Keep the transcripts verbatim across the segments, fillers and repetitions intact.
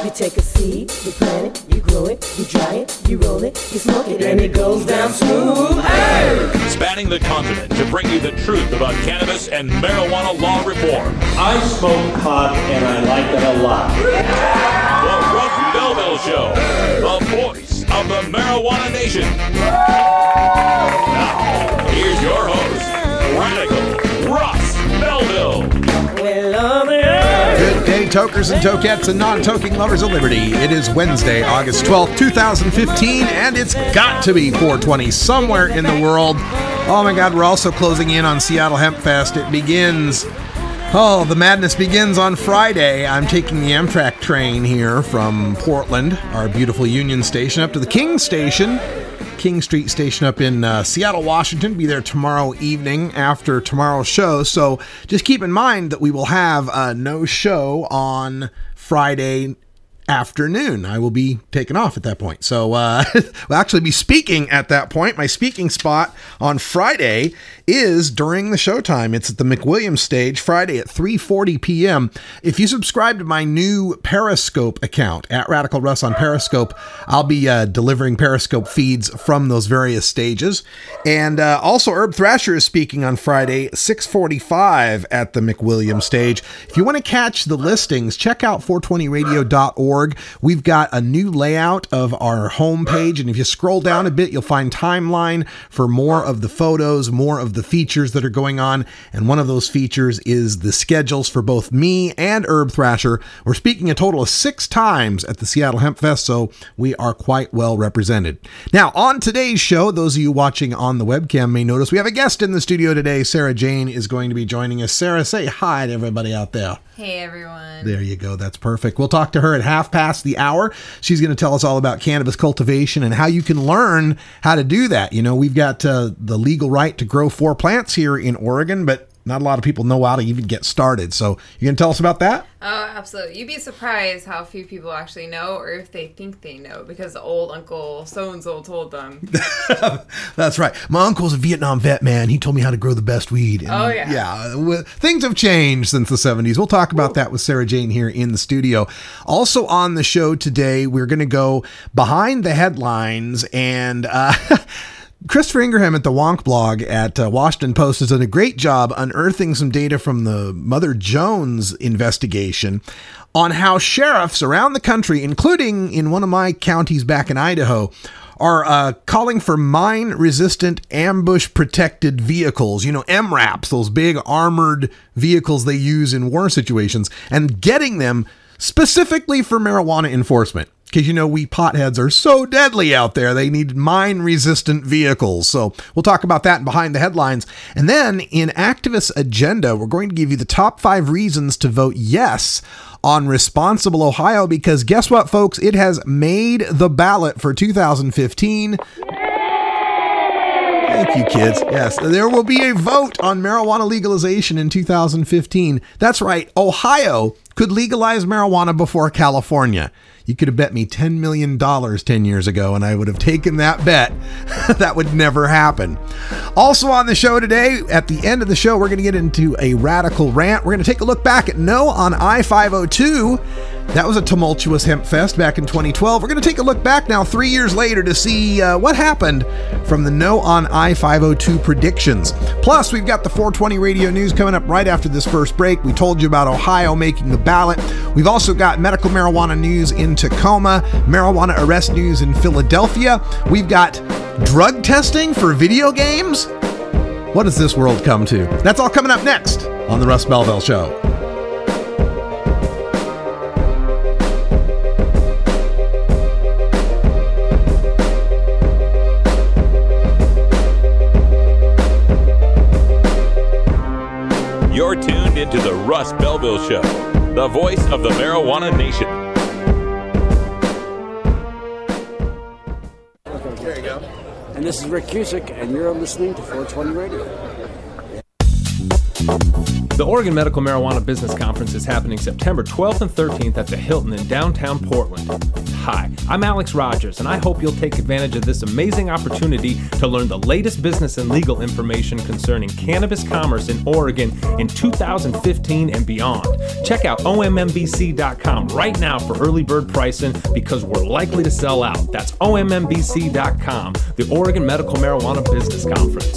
You take a seed, you plant it, you grow it, you dry it, you roll it, you smoke it, and it goes down smooth. Hey! Spanning the continent to bring you the truth about cannabis and marijuana law reform. I smoke pot and I like it a lot. The Russ Belville Show, the voice of the marijuana nation. Now, here's your host, Radical Russ Belville. Good day, tokers and tokettes and non-toking lovers of liberty. It is Wednesday, August twelfth, twenty fifteen, and it's got to be four twenty somewhere in the world. Oh my God, we're also closing in on Seattle Hemp Fest. It begins, oh, the madness begins on Friday. I'm taking the Amtrak train here from Portland, our beautiful Union Station, up to the King Station. King Street Station up in uh, Seattle, Washington. Be there tomorrow evening after tomorrow's show. So just keep in mind that we will have uh, no show on Friday afternoon. I will be taken off at that point. So uh, we'll actually be speaking at that point. My speaking spot on Friday is during the showtime. It's at the McWilliams stage Friday at three forty p.m. If you subscribe to my new Periscope account at Radical Russ on Periscope, I'll be uh, delivering Periscope feeds from those various stages. And uh, also Herb Thrasher is speaking on Friday, six forty-five at the McWilliams stage. If you want to catch the listings, check out four twenty radio dot org. We've got a new layout of our homepage, and if you scroll down a bit, you'll find timeline for more of the photos, more of the features that are going on, and one of those features is the schedules for both me and Herb Thrasher. We're speaking a total of six times at the Seattle Hemp Fest, so we are quite well represented. Now, on today's show, those of you watching on the webcam may notice we have a guest in the studio today. Sarah Jane is going to be joining us. Sarah, say hi to everybody out there. Hey, everyone. There you go. That's perfect. We'll talk to her at half past the hour. She's going to tell us all about cannabis cultivation and how you can learn how to do that. You know, we've got uh, the legal right to grow four plants here in Oregon, but not a lot of people know how to even get started. So you going to tell us about that? Oh, absolutely. You'd be surprised how few people actually know, or if they think they know, because the old uncle so-and-so told them. That's right. My uncle's a Vietnam vet, man. He told me how to grow the best weed. And oh, yeah. Yeah. Things have changed since the seventies. We'll talk about that with Sarah Jane here in the studio. Also on the show today, we're going to go behind the headlines and... Uh, Christopher Ingraham at the Wonk blog at uh, Washington Post has done a great job unearthing some data from the Mother Jones investigation on how sheriffs around the country, including in one of my counties back in Idaho, are uh, calling for mine-resistant, ambush-protected vehicles, you know, M RAPs, those big armored vehicles they use in war situations, and getting them specifically for marijuana enforcement. Because, you know, we potheads are so deadly out there. They need mine-resistant vehicles. So we'll talk about that behind the headlines. And then in Activist Agenda, we're going to give you the top five reasons to vote yes on Responsible Ohio. Because guess what, folks? It has made the ballot for two thousand fifteen. Thank you, kids. Yes, there will be a vote on marijuana legalization in two thousand fifteen. That's right. Ohio could legalize marijuana before California. You could have bet me ten million dollars ten years ago, and I would have taken that bet. That would never happen. Also on the show today, at the end of the show, we're going to get into a radical rant. We're going to take a look back at No on I five oh two. That was a tumultuous hemp fest back in twenty twelve. We're going to take a look back now three years later to see uh, what happened from the No on I five oh two predictions. Plus, we've got the four twenty radio news coming up right after this first break. We told you about Ohio making the ballot. We've also got medical marijuana news in Tacoma, marijuana arrest news in Philadelphia. We've got drug testing for video games. What does this world come to? That's all coming up next on the Russ Belville Show. You're tuned into the Russ Belville Show, the voice of the marijuana nation. There you go. And this is Rick Cusick, and you're listening to four twenty Radio. The Oregon Medical Marijuana Business Conference is happening September twelfth and thirteenth at the Hilton in downtown Portland. Hi, I'm Alex Rogers, and I hope you'll take advantage of this amazing opportunity to learn the latest business and legal information concerning cannabis commerce in Oregon in two thousand fifteen and beyond. Check out O M M B C dot com right now for early bird pricing because we're likely to sell out. That's O M M B C dot com, the Oregon Medical Marijuana Business Conference.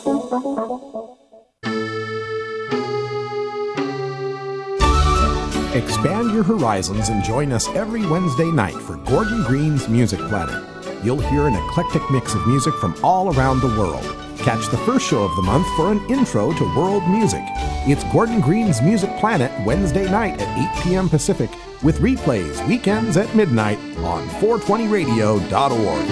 Expand your horizons and join us every Wednesday night for Gordon Green's Music Planet. You'll hear an eclectic mix of music from all around the world. Catch the first show of the month for an intro to world music. It's Gordon Green's Music Planet Wednesday night at eight p.m. Pacific with replays weekends at midnight on four twenty radio dot org.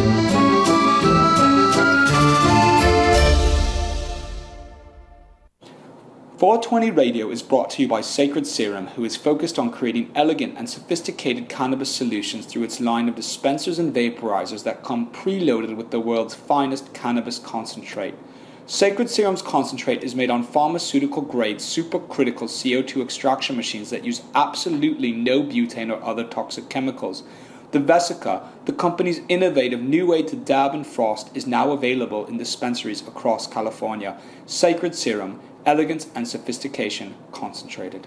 four twenty Radio is brought to you by Sacred Serum, who is focused on creating elegant and sophisticated cannabis solutions through its line of dispensers and vaporizers that come preloaded with the world's finest cannabis concentrate. Sacred Serum's concentrate is made on pharmaceutical-grade supercritical C O two extraction machines that use absolutely no butane or other toxic chemicals. The Vesica, the company's innovative new way to dab and frost, is now available in dispensaries across California. Sacred Serum, elegance and sophistication concentrated.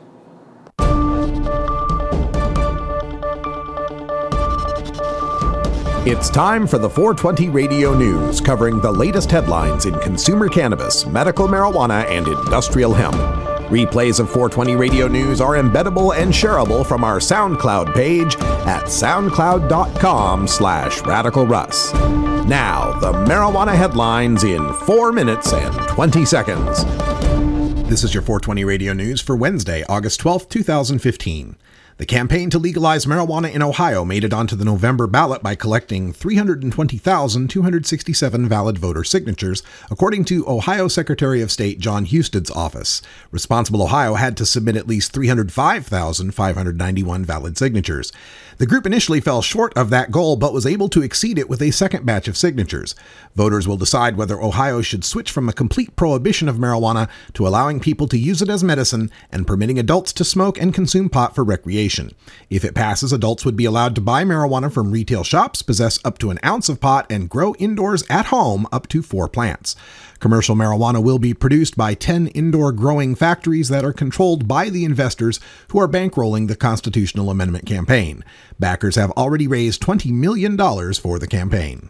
It's time for the four twenty Radio News, covering the latest headlines in consumer cannabis, medical marijuana, and industrial hemp. Replays of four twenty Radio News are embeddable and shareable from our SoundCloud page at soundcloud.com slash radicalruss. Now, the marijuana headlines in four minutes and twenty seconds. This is your four twenty Radio News for Wednesday, August twelfth, twenty fifteen. The campaign to legalize marijuana in Ohio made it onto the November ballot by collecting three hundred twenty thousand two hundred sixty-seven valid voter signatures, according to Ohio Secretary of State John Husted's office. Responsible Ohio had to submit at least three hundred five thousand five hundred ninety-one valid signatures. The group initially fell short of that goal, but was able to exceed it with a second batch of signatures. Voters will decide whether Ohio should switch from a complete prohibition of marijuana to allowing people to use it as medicine and permitting adults to smoke and consume pot for recreation. If it passes, adults would be allowed to buy marijuana from retail shops, possess up to an ounce of pot, and grow indoors at home up to four plants. Commercial marijuana will be produced by ten indoor growing factories that are controlled by the investors who are bankrolling the constitutional amendment campaign. Backers have already raised twenty million dollars for the campaign.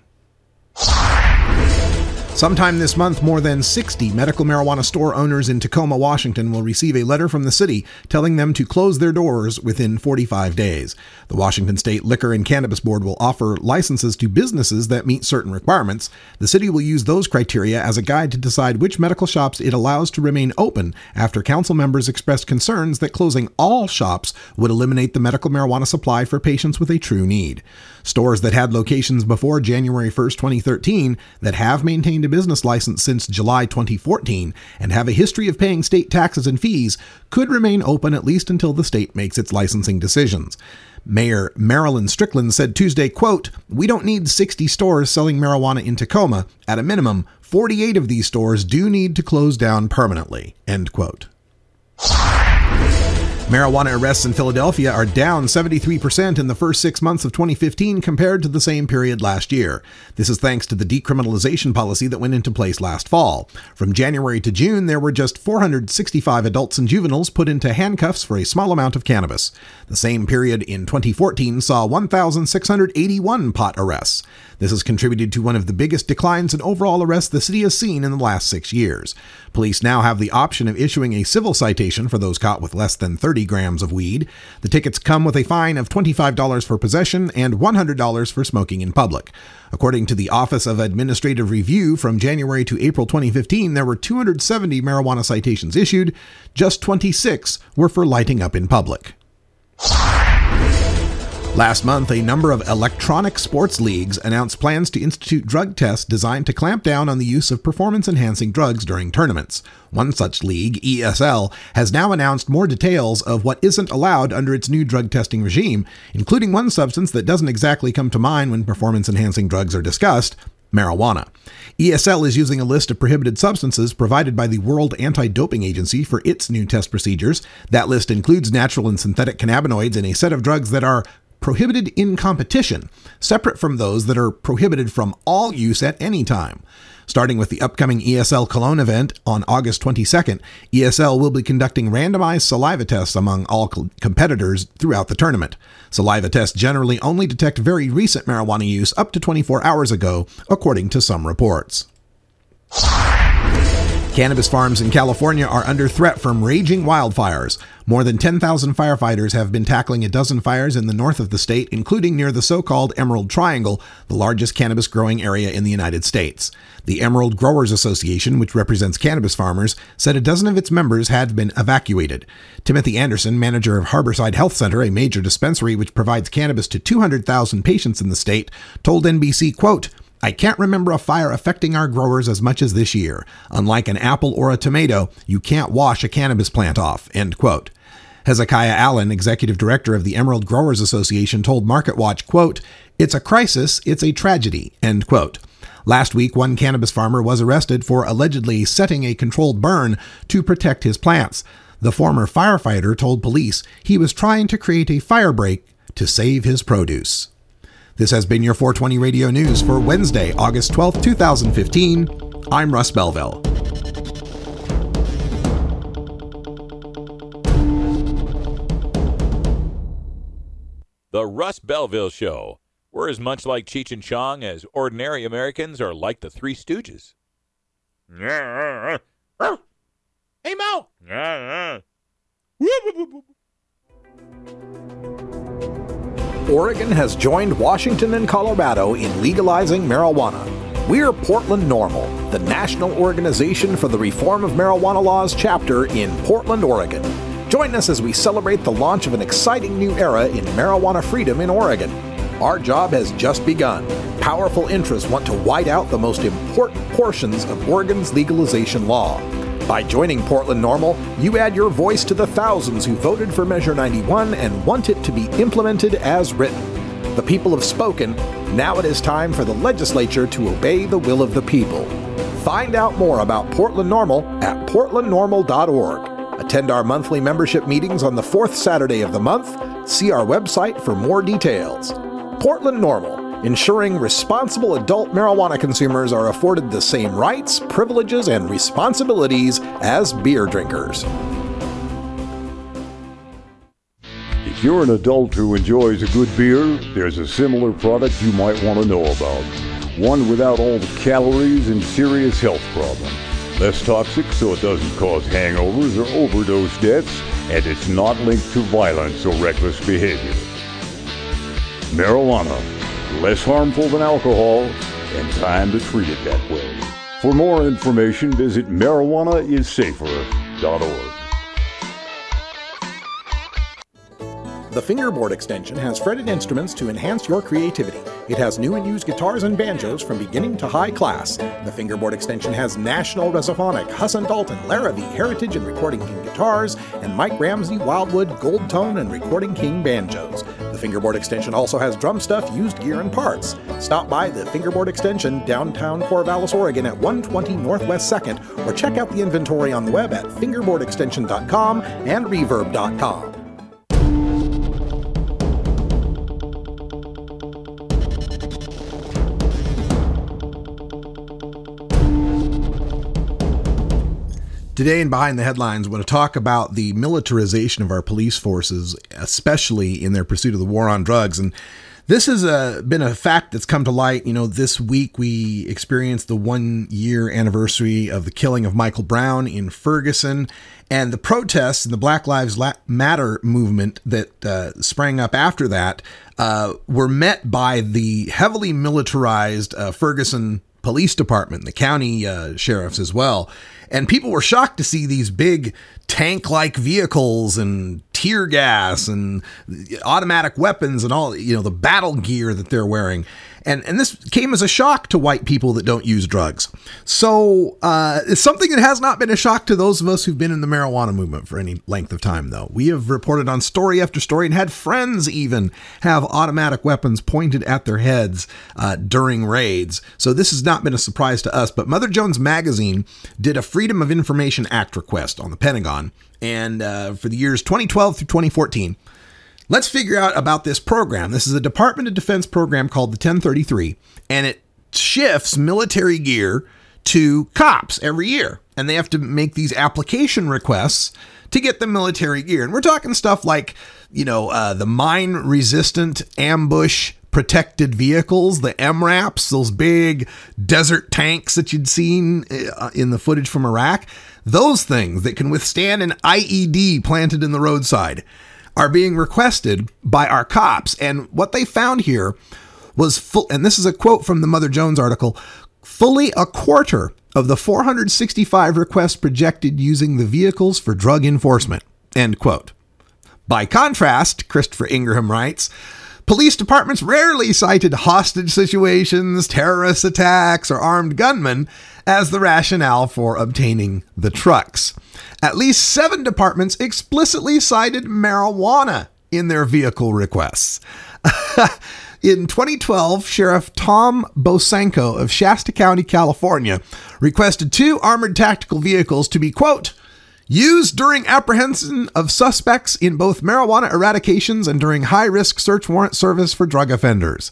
Sometime this month, more than sixty medical marijuana store owners in Tacoma, Washington will receive a letter from the city telling them to close their doors within forty-five days. The Washington State Liquor and Cannabis Board will offer licenses to businesses that meet certain requirements. The city will use those criteria as a guide to decide which medical shops it allows to remain open after council members expressed concerns that closing all shops would eliminate the medical marijuana supply for patients with a true need. Stores that had locations before January first, twenty thirteen that have maintained a business license since July twenty fourteen and have a history of paying state taxes and fees could remain open at least until the state makes its licensing decisions. Mayor Marilyn Strickland said Tuesday, quote, "We don't need sixty stores selling marijuana in Tacoma. At a minimum, forty-eight of these stores do need to close down permanently," end quote. Marijuana arrests in Philadelphia are down seventy-three percent in the first six months of twenty fifteen compared to the same period last year. This is thanks to the decriminalization policy that went into place last fall. From January to June, there were just four hundred sixty-five adults and juveniles put into handcuffs for a small amount of cannabis. The same period in twenty fourteen saw one thousand six hundred eighty-one pot arrests. This has contributed to one of the biggest declines in overall arrests the city has seen in the last six years. Police now have the option of issuing a civil citation for those caught with less than thirty grams of weed. The tickets come with a fine of twenty-five dollars for possession and one hundred dollars for smoking in public. According to the Office of Administrative Review, from January to April twenty fifteen, there were two hundred seventy marijuana citations issued. Just twenty-six were for lighting up in public. Last month, a number of electronic sports leagues announced plans to institute drug tests designed to clamp down on the use of performance-enhancing drugs during tournaments. One such league, E S L, has now announced more details of what isn't allowed under its new drug testing regime, including one substance that doesn't exactly come to mind when performance-enhancing drugs are discussed: marijuana. E S L is using a list of prohibited substances provided by the World Anti-Doping Agency for its new test procedures. That list includes natural and synthetic cannabinoids and a set of drugs that are prohibited in competition, separate from those that are prohibited from all use at any time. Starting with the upcoming E S L Cologne event on August twenty-second, E S L will be conducting randomized saliva tests among all co- competitors throughout the tournament. Saliva tests generally only detect very recent marijuana use up to twenty-four hours ago, according to some reports. Cannabis farms in California are under threat from raging wildfires. More than ten thousand firefighters have been tackling a dozen fires in the north of the state, including near the so-called Emerald Triangle, the largest cannabis growing area in the United States. The Emerald Growers Association, which represents cannabis farmers, said a dozen of its members had been evacuated. Timothy Anderson, manager of Harborside Health Center, a major dispensary which provides cannabis to two hundred thousand patients in the state, told N B C, quote, "I can't remember a fire affecting our growers as much as this year. Unlike an apple or a tomato, you can't wash a cannabis plant off," end quote. Hezekiah Allen, executive director of the Emerald Growers Association, told MarketWatch, quote, "It's a crisis, it's a tragedy," end quote. Last week, one cannabis farmer was arrested for allegedly setting a controlled burn to protect his plants. The former firefighter told police he was trying to create a fire break to save his produce. This has been your four twenty Radio News for Wednesday, August twelfth, twenty fifteen. I'm Russ Belville. The Russ Belville Show. We're as much like Cheech and Chong as ordinary Americans are like the Three Stooges. Hey, Mo! Oregon has joined Washington and Colorado in legalizing marijuana. We're Portland NORML, the National Organization for the Reform of Marijuana Laws chapter in Portland, Oregon. Join us as we celebrate the launch of an exciting new era in marijuana freedom in Oregon. Our job has just begun. Powerful interests want to white out the most important portions of Oregon's legalization law. By joining Portland NORML, you add your voice to the thousands who voted for Measure ninety-one and want it to be implemented as written. The people have spoken. Now it is time for the legislature to obey the will of the people. Find out more about Portland NORML at portland normal dot org. Attend our monthly membership meetings on the fourth Saturday of the month. See our website for more details. Portland NORML, ensuring responsible adult marijuana consumers are afforded the same rights, privileges, and responsibilities as beer drinkers. If you're an adult who enjoys a good beer, there's a similar product you might want to know about. One without all the calories and serious health problems. Less toxic so it doesn't cause hangovers or overdose deaths, and it's not linked to violence or reckless behavior. Marijuana, less harmful than alcohol, and time to treat it that way. For more information, visit marijuana is safer dot org. The Fingerboard Extension has fretted instruments to enhance your creativity. It has new and used guitars and banjos from beginning to high class. The Fingerboard Extension has National Resophonic, Husson Dalton, Larrabee, Heritage and Recording King guitars, and Mike Ramsey, Wildwood, Gold Tone, and Recording King banjos. The Fingerboard Extension also has drum stuff, used gear, and parts. Stop by the Fingerboard Extension, downtown Corvallis, Oregon at one twenty Northwest second, or check out the inventory on the web at fingerboard extension dot com and reverb dot com. Today in Behind the Headlines, I want to talk about the militarization of our police forces, especially in their pursuit of the war on drugs. And this has uh, been a fact that's come to light. You know, this week we experienced the one year anniversary of the killing of Michael Brown in Ferguson, and the protests and the Black Lives Matter movement that uh, sprang up after that uh, were met by the heavily militarized uh, Ferguson Police Department, the county uh, sheriffs as well. And people were shocked to see these big tank-like vehicles and tear gas and automatic weapons and all, you know, the battle gear that they're wearing. And and this came as a shock to white people that don't use drugs. So uh, it's something that has not been a shock to those of us who've been in the marijuana movement for any length of time, though. We have reported on story after story and had friends even have automatic weapons pointed at their heads uh, during raids. So this has not been a surprise to us. But Mother Jones Magazine did a Freedom of Information Act request on the Pentagon, and uh, for the years twenty twelve through twenty fourteen. let's figure out about this program. This is a Department of Defense program called the ten thirty-three, and it shifts military gear to cops every year. And they have to make these application requests to get the military gear. And we're talking stuff like, you know, uh, the mine-resistant ambush protected vehicles, the M RAPs, those big desert tanks that you'd seen in the footage from Iraq. Those things that can withstand an I E D planted in the roadside are being requested by our cops. And what they found here was full, and this is a quote from the Mother Jones article, fully a quarter of the four hundred sixty-five requests projected using the vehicles for drug enforcement, end quote. By contrast, Christopher Ingraham writes, police departments rarely cited hostage situations, terrorist attacks, or armed gunmen as the rationale for obtaining the trucks. At least seven departments explicitly cited marijuana in their vehicle requests. In twenty twelve, Sheriff Tom Bosanko of Shasta County, California, requested two armored tactical vehicles to be, quote, used during apprehension of suspects in both marijuana eradications and during high-risk search warrant service for drug offenders.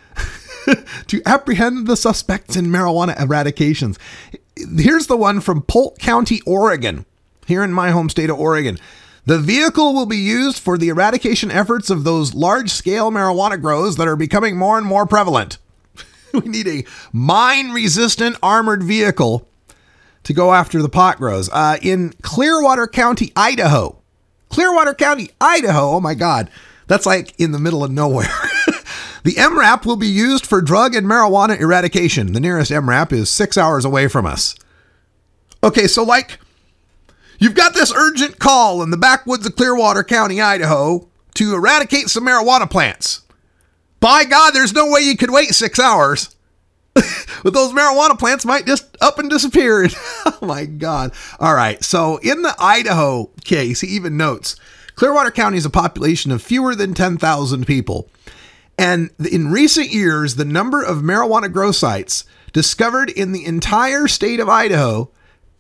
To apprehend the suspects in marijuana eradications. Here's the one from Polk County, Oregon, here in my home state of Oregon. The vehicle will be used for the eradication efforts of those large-scale marijuana grows that are becoming more and more prevalent. We need a mine-resistant armored vehicle to go after the pot grows. Uh, in Clearwater County, Idaho. Clearwater County, Idaho. Oh my God. That's like in the middle of nowhere. The M RAP will be used for drug and marijuana eradication. The nearest M RAP is six hours away from us. Okay, so like, you've got this urgent call in the backwoods of Clearwater County, Idaho, to eradicate some marijuana plants. By God, there's no way you could wait six hours. But those marijuana plants might just up and disappear. Oh my God. All right. So in the Idaho case, he even notes, Clearwater County is a population of fewer than ten thousand people. And in recent years, the number of marijuana grow sites discovered in the entire state of Idaho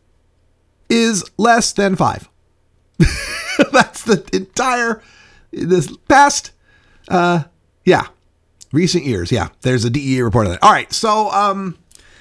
is less than five. That's the entire, this past, uh, yeah, recent years. Yeah, there's a D E A report on that. All right, so um,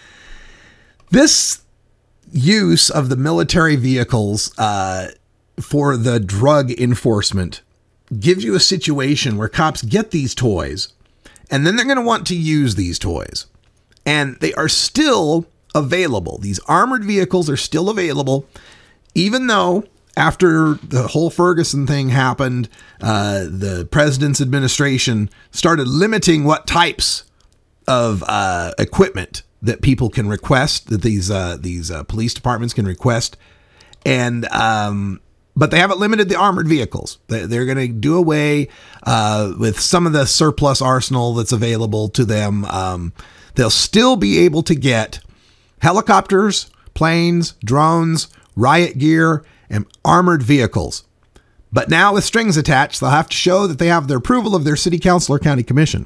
this use of the military vehicles uh, for the drug enforcement gives you a situation where cops get these toys and then they're going to want to use these toys. And they are still available. These armored vehicles are still available, even though after the whole Ferguson thing happened, uh, the president's administration started limiting what types of uh, equipment that people can request, that these uh, these uh, police departments can request. And um, but they haven't limited the armored vehicles. They're going to do away uh, with some of the surplus arsenal that's available to them. Um, they'll still be able to get helicopters, planes, drones, riot gear, and armored vehicles. But now with strings attached, they'll have to show that they have the approval of their city council or county commission.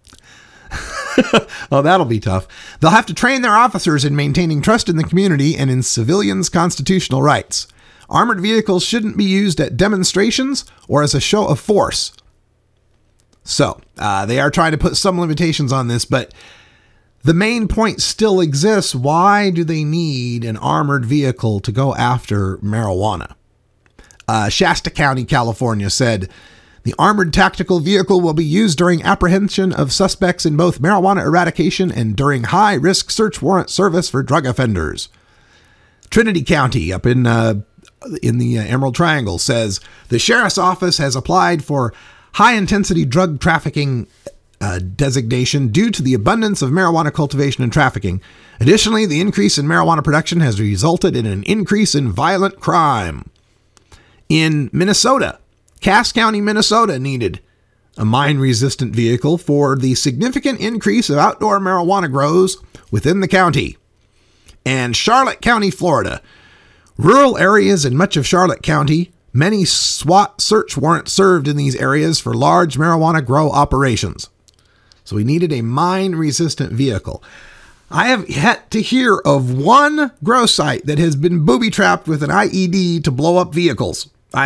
Oh, that'll be tough. They'll have to train their officers in maintaining trust in the community and in civilians' constitutional rights. Armored vehicles shouldn't be used at demonstrations or as a show of force. So, uh, they are trying to put some limitations on this, but the main point still exists. Why do they need an armored vehicle to go after marijuana? Uh, Shasta County, California said, the armored tactical vehicle will be used during apprehension of suspects in both marijuana eradication and during high-risk search warrant service for drug offenders. Trinity County, up in uh, in the uh, Emerald Triangle, says the sheriff's office has applied for high-intensity drug trafficking uh, designation due to the abundance of marijuana cultivation and trafficking. Additionally, the increase in marijuana production has resulted in an increase in violent crime. In Minnesota, Cass County, Minnesota needed a mine-resistant vehicle for the significant increase of outdoor marijuana grows within the county. And Charlotte County, Florida, rural areas in much of Charlotte County, many SWAT search warrants served in these areas for large marijuana grow operations. So we needed a mine-resistant vehicle. I have yet to hear of one grow site that has been booby-trapped with an I E D to blow up vehicles. I, I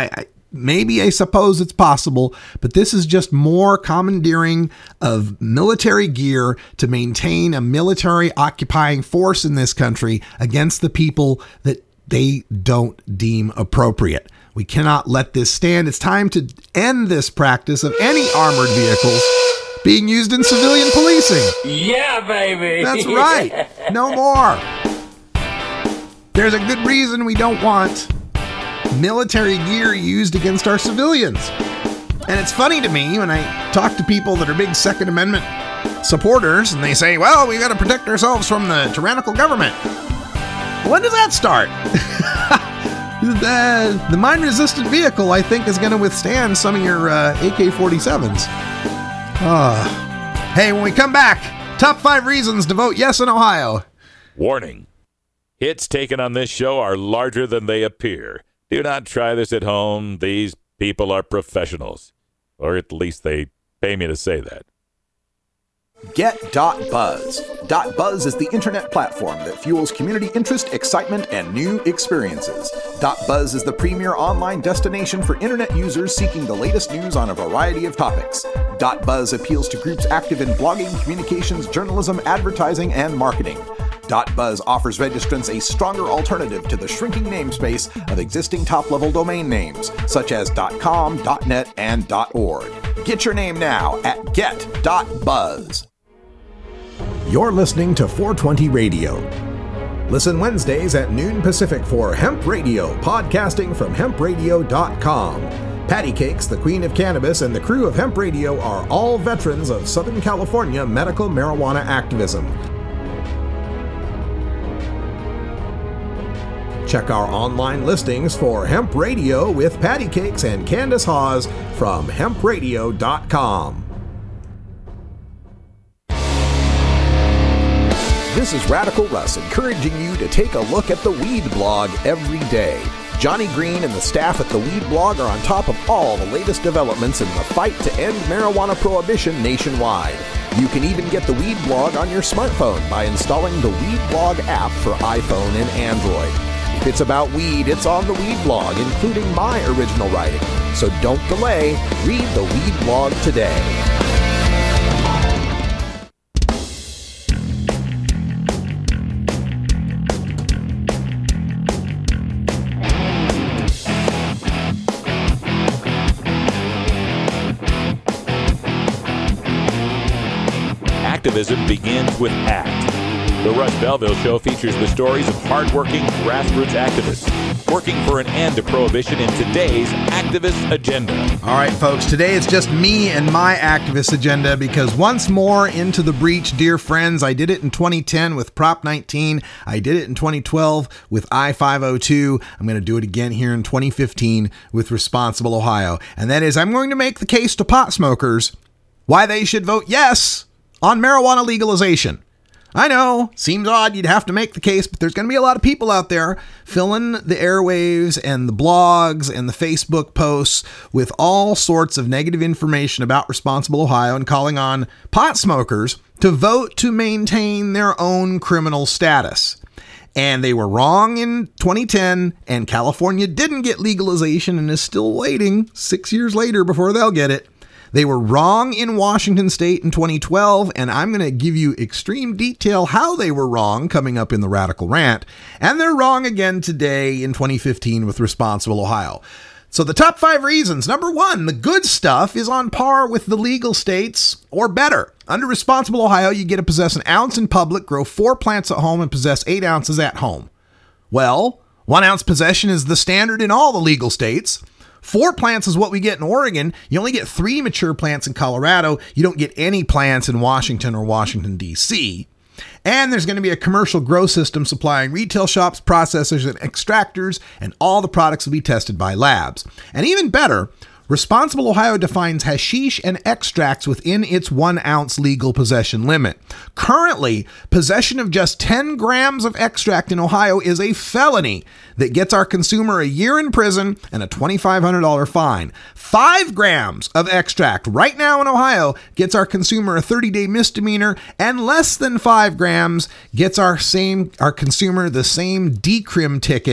maybe I suppose it's possible, but this is just more commandeering of military gear to maintain a military occupying force in this country against the people that they don't deem appropriate. We cannot let this stand. It's time to end this practice of any armored vehicles being used in civilian policing. Yeah, baby. That's right. No more. There's a good reason we don't want military gear used against our civilians. And it's funny to me when I talk to people that are big Second Amendment supporters and they say, well, we got to protect ourselves from the tyrannical government. When does that start? the, the mine-resistant vehicle, I think, is going to withstand some of your uh, A K forty-sevens. Uh, hey, when we come back, top five reasons to vote yes in Ohio. Warning. Hits taken on this show are larger than they appear. Do not try this at home. These people are professionals. Or at least they pay me to say that. Get.Buzz. .Buzz is the internet platform that fuels community interest, excitement, and new experiences. .Buzz is the premier online destination for internet users seeking the latest news on a variety of topics. .Buzz appeals to groups active in blogging, communications, journalism, advertising, and marketing. .Buzz offers registrants a stronger alternative to the shrinking namespace of existing top-level domain names, such as .com, .net, and .org. Get your name now at get.buzz. You're listening to four twenty Radio. Listen Wednesdays at noon Pacific for Hemp Radio, podcasting from hemp radio dot com. Patty Cakes, the queen of cannabis, and the crew of Hemp Radio are all veterans of Southern California medical marijuana activism. Check our online listings for Hemp Radio with Patty Cakes and Candace Hawes from hemp radio dot com. This is Radical Russ encouraging you to take a look at the Weed Blog every day. Johnny Green and the staff at the Weed Blog are on top of all the latest developments in the fight to end marijuana prohibition nationwide. You can even get the Weed Blog on your smartphone by installing the Weed Blog app for iPhone and Android. If it's about weed, it's on the Weed Blog, including my original writing. So don't delay. Read the Weed Blog today. Activism begins with ACT. The Russ Belville Show features the stories of hardworking grassroots activists working for an end to prohibition in today's activist agenda. All right, folks, today it's just me and my activist agenda because once more into the breach, dear friends. I did it in twenty ten with Prop nineteen. I did it in twenty twelve with I five oh two. I'm going to do it again here in twenty fifteen with Responsible Ohio. And that is, I'm going to make the case to pot smokers why they should vote yes on marijuana legalization. I know, seems odd you'd have to make the case, but there's going to be a lot of people out there filling the airwaves and the blogs and the Facebook posts with all sorts of negative information about Responsible Ohio and calling on pot smokers to vote to maintain their own criminal status. And they were wrong in twenty ten, and California didn't get legalization and is still waiting six years later before they'll get it. They were wrong in Washington State in twenty twelve, and I'm going to give you extreme detail how they were wrong coming up in the Radical Rant. And they're wrong again today in twenty fifteen with Responsible Ohio. So the top five reasons. Number one, the good stuff is on par with the legal states or better. Under Responsible Ohio, you get to possess an ounce in public, grow four plants at home, and possess eight ounces at home. Well, one ounce possession is the standard in all the legal states. Four plants is what we get in Oregon. You only get three mature plants in Colorado. You don't get any plants in Washington or Washington, D C. And there's going to be a commercial grow system supplying retail shops, processors, and extractors, and all the products will be tested by labs. And even better, Responsible Ohio defines hashish and extracts within its one ounce legal possession limit. Currently, possession of just ten grams of extract in Ohio is a felony that gets our consumer a year in prison and a twenty-five hundred dollars fine. Five grams of extract right now in Ohio gets our consumer a thirty-day misdemeanor, and less than five grams gets our same our consumer the same decrim ticket that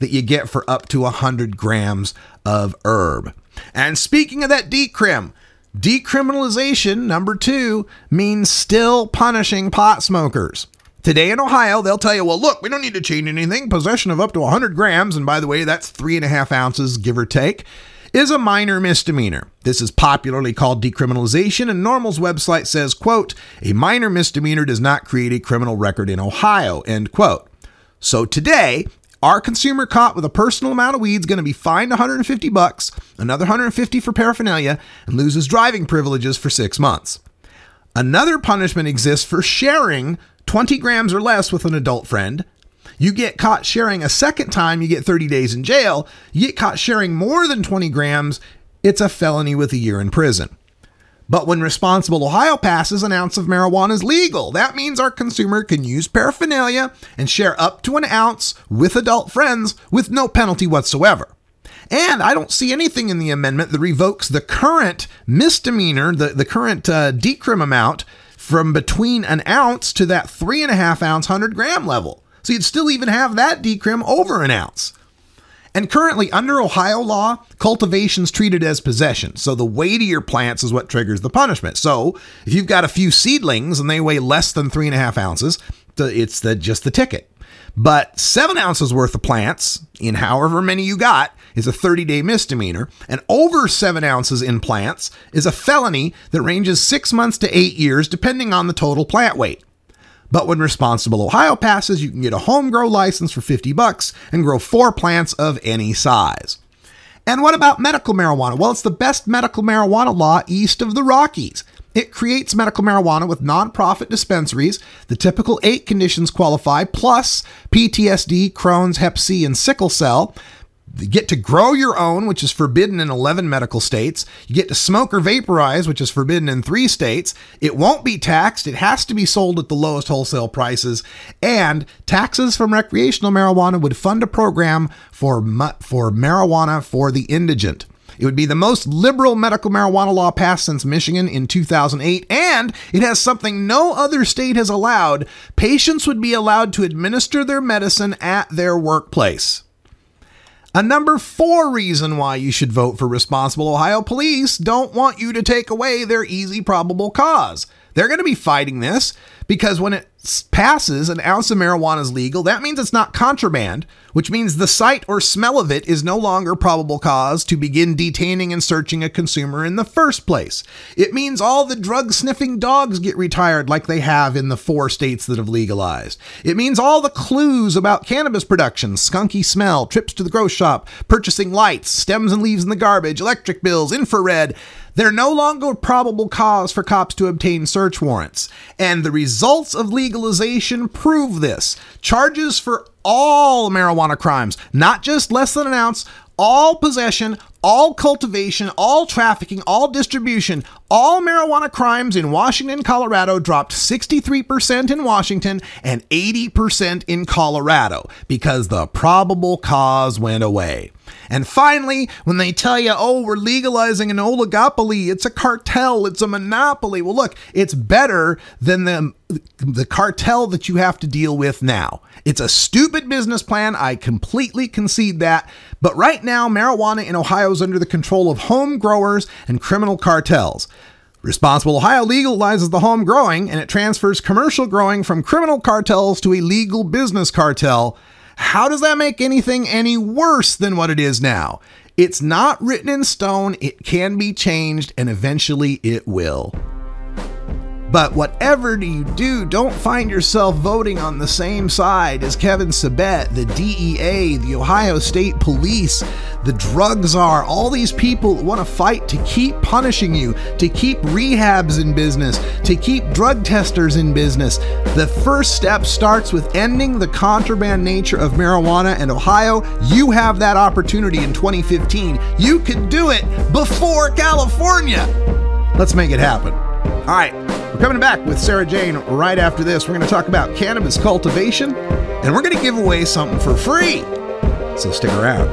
that you get for up to one hundred grams of herb. And speaking of that decrim, decriminalization, number two, means still punishing pot smokers. Today in Ohio, they'll tell you, well, look, we don't need to change anything. Possession of up to one hundred grams, and by the way, that's three and a half ounces, give or take, is a minor misdemeanor. This is popularly called decriminalization, and NORML's website says, quote, a minor misdemeanor does not create a criminal record in Ohio, end quote. So today, our consumer caught with a personal amount of weed is going to be fined one hundred fifty bucks, another one hundred fifty for paraphernalia, and loses driving privileges for six months. Another punishment exists for sharing twenty grams or less with an adult friend. You get caught sharing a second time, you get thirty days in jail. You get caught sharing more than twenty grams, it's a felony with a year in prison. But when Responsible Ohio passes, an ounce of marijuana is legal. That means our consumer can use paraphernalia and share up to an ounce with adult friends with no penalty whatsoever. And I don't see anything in the amendment that revokes the current misdemeanor, the, the current uh, decrim amount from between an ounce to that three and a half ounce one hundred gram level. So you'd still even have that decrim over an ounce. And currently, under Ohio law, cultivation's treated as possession. So the weight of your plants is what triggers the punishment. So if you've got a few seedlings and they weigh less than three and a half ounces, it's the, just the ticket. But seven ounces worth of plants, in however many you got, is a thirty-day misdemeanor. And over seven ounces in plants is a felony that ranges six months to eight years, depending on the total plant weight. But when Responsible Ohio passes, you can get a home grow license for fifty bucks and grow four plants of any size. And what about medical marijuana? Well, it's the best medical marijuana law east of the Rockies. It creates medical marijuana with nonprofit dispensaries. The typical eight conditions qualify, plus P T S D, Crohn's, Hep C, and sickle cell. You get to grow your own, which is forbidden in eleven medical states. You get to smoke or vaporize, which is forbidden in three states. It won't be taxed. It has to be sold at the lowest wholesale prices. And taxes from recreational marijuana would fund a program for, for marijuana for the indigent. It would be the most liberal medical marijuana law passed since Michigan in two thousand eight, and it has something no other state has allowed. Patients would be allowed to administer their medicine at their workplace. A number four reason why you should vote for Responsible Ohio: police don't want you to take away their easy probable cause. They're going to be fighting this because when it passes, an ounce of marijuana is legal. That means it's not contraband, which means the sight or smell of it is no longer probable cause to begin detaining and searching a consumer in the first place. It means all the drug-sniffing dogs get retired like they have in the four states that have legalized. It means all the clues about cannabis production, skunky smell, trips to the grocery shop, purchasing lights, stems and leaves in the garbage, electric bills, infrared, they're no longer probable cause for cops to obtain search warrants. And the results of legalization prove this. Charges for all marijuana crimes, not just less than an ounce, all possession, all cultivation, all trafficking, all distribution, all marijuana crimes in Washington, Colorado dropped sixty-three percent in Washington and eighty percent in Colorado because the probable cause went away. And finally, when they tell you, oh, we're legalizing an oligopoly, it's a cartel, it's a monopoly. Well, look, it's better than the, the cartel that you have to deal with now. It's a stupid business plan. I completely concede that. But right now, marijuana in Ohio is under the control of home growers and criminal cartels. Responsible Ohio legalizes the home growing, and it transfers commercial growing from criminal cartels to a legal business cartel. How does that make anything any worse than what it is now? It's not written in stone. It can be changed, and eventually it will. But whatever do you do, don't find yourself voting on the same side as Kevin Sabet, the D E A, the Ohio State Police, the drug czar, all these people that want to fight to keep punishing you, to keep rehabs in business, to keep drug testers in business. The first step starts with ending the contraband nature of marijuana, and Ohio, you have that opportunity in twenty fifteen. You can do it before California. Let's make it happen. All right, we're coming back with Sarah Jane right after this. We're going to talk about cannabis cultivation, and we're going to give away something for free. So stick around.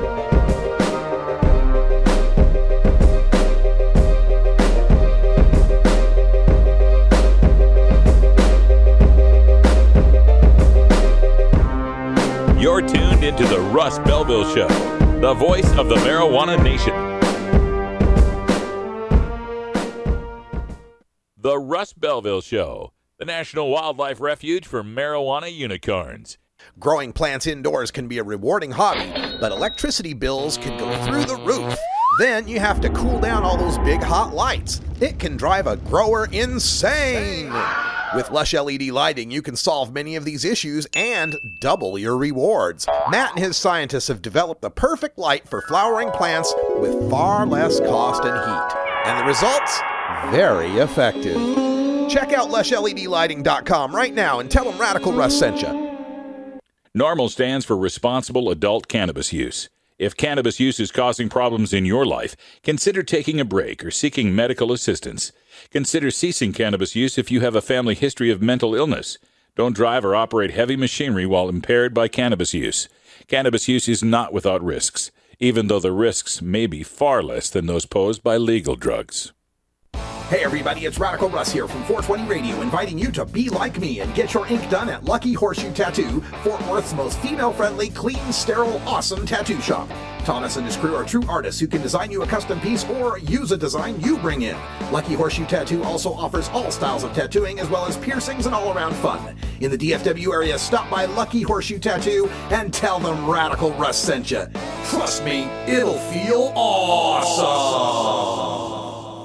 You're tuned into the Russ Belville Show, the voice of the marijuana nation. The Russ Belville Show, the National Wildlife Refuge for marijuana unicorns. Growing plants indoors can be a rewarding hobby, but electricity bills can go through the roof. Then you have to cool down all those big hot lights. It can drive a grower insane. With Lush L E D lighting, you can solve many of these issues and double your rewards. Matt and his scientists have developed the perfect light for flowering plants with far less cost and heat. And the results? Very effective. Check out lush L E D lighting dot com right now and tell them Radical Russ sent you. NORML stands for Responsible Adult Cannabis Use. If cannabis use is causing problems in your life, consider taking a break or seeking medical assistance. Consider ceasing cannabis use if you have a family history of mental illness. Don't drive or operate heavy machinery while impaired by cannabis use. Cannabis use is not without risks, even though the risks may be far less than those posed by legal drugs. Hey everybody, it's Radical Russ here from four twenty Radio, inviting you to be like me and get your ink done at Lucky Horseshoe Tattoo, Fort Worth's most female-friendly, clean, sterile, awesome tattoo shop. Thomas and his crew are true artists who can design you a custom piece or use a design you bring in. Lucky Horseshoe Tattoo also offers all styles of tattooing as well as piercings and all-around fun. In the D F W area, stop by Lucky Horseshoe Tattoo and tell them Radical Russ sent you. Trust me, it'll feel awesome.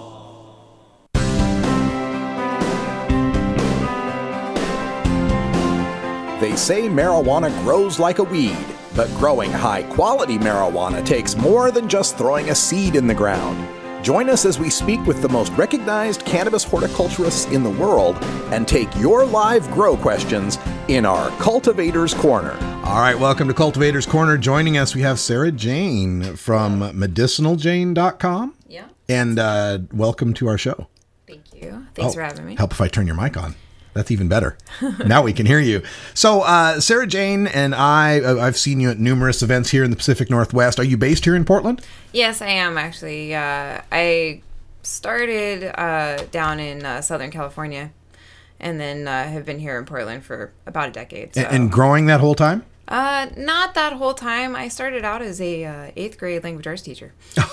They say marijuana grows like a weed, but growing high-quality marijuana takes more than just throwing a seed in the ground. Join us as we speak with the most recognized cannabis horticulturists in the world and take your live grow questions in our Cultivators Corner. All right, welcome to Cultivators Corner. Joining us, we have Sarah Jane from medicinal jane dot com. Yeah. And uh, welcome to our show. Thank you. Thanks oh, for having me. Help if I turn your mic on. That's even better. Now we can hear you. So, uh, Sarah Jane and I, uh, I've seen you at numerous events here in the Pacific Northwest. Are you based here in Portland? Yes, I am actually. Uh, I started uh, down in uh, Southern California and then uh, have been here in Portland for about a decade. So. And, and growing that whole time? Uh, not that whole time. I started out as a uh, eighth grade language arts teacher.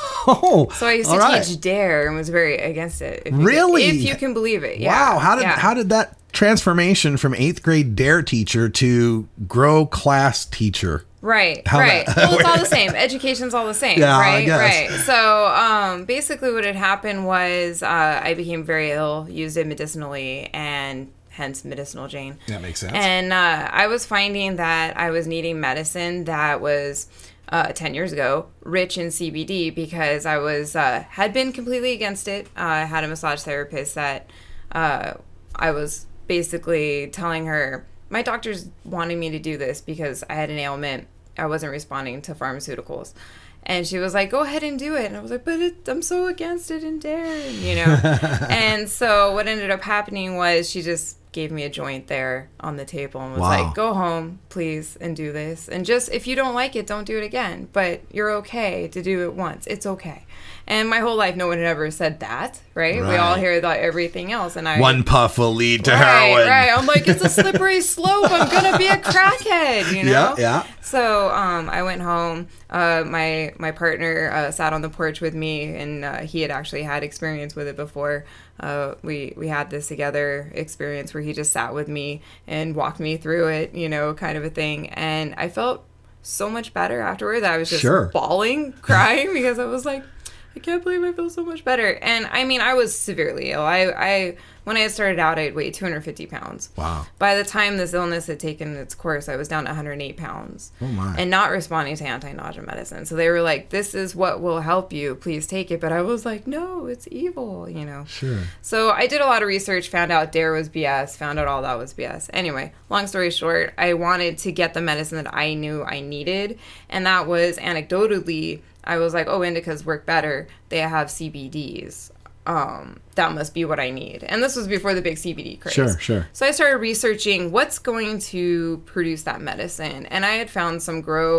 Oh, so I used to right. teach DARE and was very against it. If really? You can, if you can believe it. Yeah. Wow. How did yeah. how did that transformation from eighth grade DARE teacher to grow class teacher? Right, How right. That, well, it's all the same. Education's all the same, yeah, right? I guess. Right. So um, basically what had happened was uh, I became very ill, used it medicinally, and hence Medicinal Jane. That makes sense. And uh, I was finding that I was needing medicine that was uh, ten years ago rich in C B D because I was uh, had been completely against it. Uh, I had a massage therapist that uh, I was basically telling her, my doctor's wanting me to do this because I had an ailment. I wasn't responding to pharmaceuticals. And she was like, go ahead and do it. And I was like, but it, I'm so against it and DARE, you know. And so what ended up happening was she just gave me a joint there on the table and was wow. like, go home, please, and do this. And just, if you don't like it, don't do it again. But you're okay to do it once. It's okay. And my whole life, no one had ever said that, right? right. We all hear that everything else. And I One puff will lead to right, heroin. Right, I'm like, it's a slippery slope. I'm going to be a crackhead, you know? Yeah, yeah. So um, I went home. Uh, my my partner uh, sat on the porch with me, and uh, he had actually had experience with it before. Uh, we, we had this together experience where he just sat with me and walked me through it, you know, kind of a thing. And I felt so much better afterwards. I was just sure. bawling, crying, because I was like, I can't believe I feel so much better. And I mean, I was severely ill. I, I when I had started out, I weighed two hundred fifty pounds. Wow. By the time this illness had taken its course, I was down to one hundred eight pounds. Oh my. And not responding to anti-nausea medicine. So they were like, this is what will help you. Please take it. But I was like, no, it's evil, you know. Sure. So I did a lot of research, found out DARE was B S, found out all that was B S. Anyway, long story short, I wanted to get the medicine that I knew I needed. And that was anecdotally, I was like, oh, indicas work better. They have C B Ds. Um, that must be what I need. And this was before the big C B D craze. Sure, sure. So I started researching what's going to produce that medicine. And I had found some grow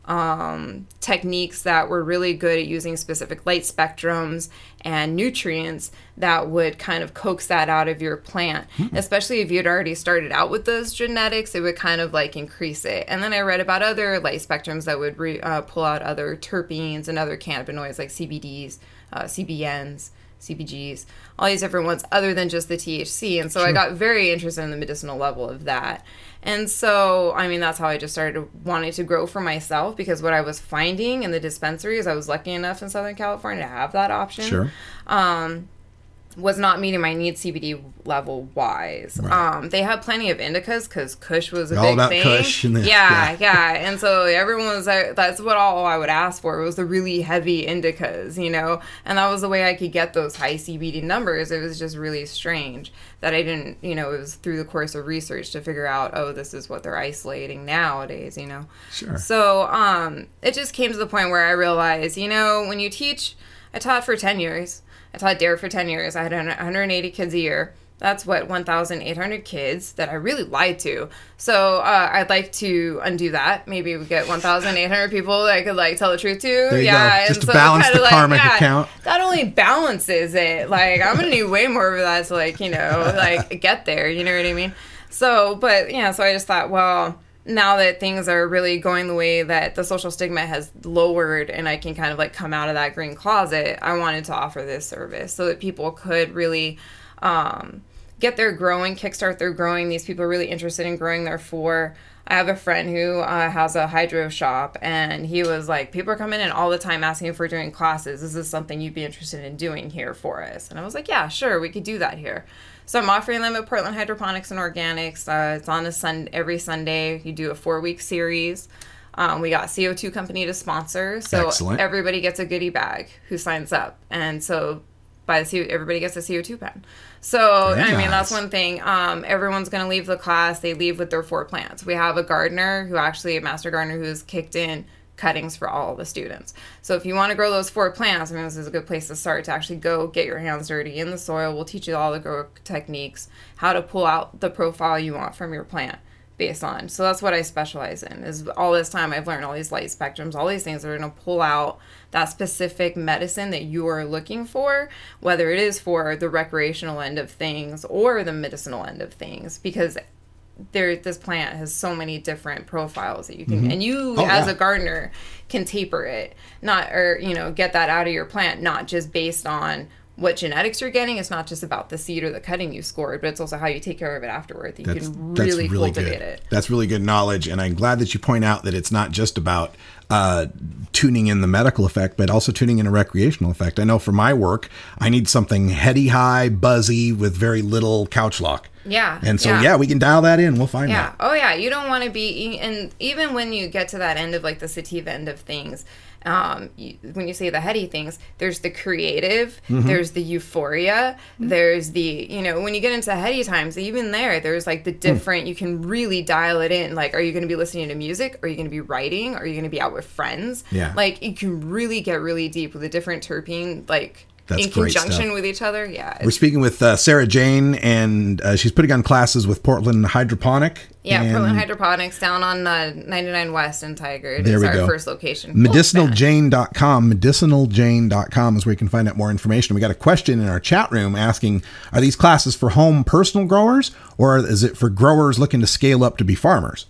um, techniques that were really good at using specific light spectrums and nutrients that would kind of coax that out of your plant. Mm-hmm. Especially if you'd already started out with those genetics, it would kind of like increase it. And then I read about other light spectrums that would re, uh, pull out other terpenes and other cannabinoids like C B Ds, uh, C B Ns, C B Gs, all these different ones other than just the T H C. And so sure. I got very interested in the medicinal level of that. And so, I mean, that's how I just started wanting to grow for myself, because what I was finding in the dispensaries, I was lucky enough in Southern California to have that option. Sure. Um, was not meeting my needs C B D level wise. Right. Um, they had plenty of indicas because Kush was a all big about thing. Kush and the, yeah, yeah, yeah. And so everyone was, uh, that's what all I would ask for was the really heavy indicas, you know? And that was the way I could get those high C B D numbers. It was just really strange that I didn't, you know, it was through the course of research to figure out, oh, this is what they're isolating nowadays, you know? Sure. So um, it just came to the point where I realized, you know, when you teach, I taught for ten years. I taught D A R E for ten years. I had one hundred eighty kids a year. That's what, one thousand eight hundred kids that I really lied to. So uh, I'd like to undo that. Maybe we get one thousand eight hundred people that I could like tell the truth to. There you yeah, go. Just and to so balance the like, karmic yeah, account. That only balances it. Like I'm gonna need way more of that to like, you know, like get there. You know what I mean? So, but yeah, so I just thought, well, now that things are really going the way that the social stigma has lowered and I can kind of like come out of that green closet, I wanted to offer this service so that people could really um, get their growing, kickstart their growing. These people are really interested in growing their four. I have a friend who uh, has a hydro shop, and he was like, people are coming in all the time asking if we're doing classes. Is this something you'd be interested in doing here for us? And I was like, yeah, sure, we could do that here. So I'm offering them at Portland Hydroponics and Organics. Uh, it's on a sun every Sunday. You do a four-week series. Um, we got C O two Company to sponsor, so Excellent. Everybody gets a goodie bag who signs up, and so by the C- everybody gets a C O two pen. So Very I mean nice. that's one thing. Um, everyone's going to leave the class. They leave with their four plants. We have a gardener who actually a master gardener who's kicked in cuttings for all the students. So if you want to grow those four plants, I mean, this is a good place to start to actually go get your hands dirty in the soil. We'll teach you all the grow techniques, how to pull out the profile you want from your plant based on. So that's what I specialize in, is all this time I've learned all these light spectrums, all these things that are going to pull out that specific medicine that you are looking for, whether it is for the recreational end of things or the medicinal end of things, because there this plant has so many different profiles that you can, mm-hmm. and you oh, as yeah. a gardener can taper it, not, or, you know, get that out of your plant, not just based on what genetics you're getting. It's not just about the seed or the cutting you scored, but it's also how you take care of it afterward. That you that's, can that's really, really cultivate good. it. That's really good knowledge, and I'm glad that you point out that it's not just about uh, tuning in the medical effect, but also tuning in a recreational effect. I know for my work, I need something heady high, buzzy, with very little couch lock. Yeah. And so, yeah. yeah, we can dial that in. We'll find yeah. that. Oh, yeah. You don't want to be, and even when you get to that end of like the sativa end of things, um, you, when you say the heady things, there's the creative, mm-hmm. there's the euphoria, mm-hmm. there's the, you know, when you get into heady times, even there, there's like the different, mm. you can really dial it in. Like, are you going to be listening to music? Are you going to be writing? Are you going to be out with friends? Yeah. Like, you can really get really deep with a different terpene, like, That's in great conjunction stuff. with each other. Yeah. We're speaking with uh, Sarah Jane, and uh, she's putting on classes with Portland Hydroponic. Yeah, and Portland Hydroponics down on uh, ninety-nine West in Tigard there is we our go. first location. medicinal jane dot com. medicinal jane dot com is where you can find out more information. We got a question in our chat room asking, are these classes for home personal growers, or is it for growers looking to scale up to be farmers?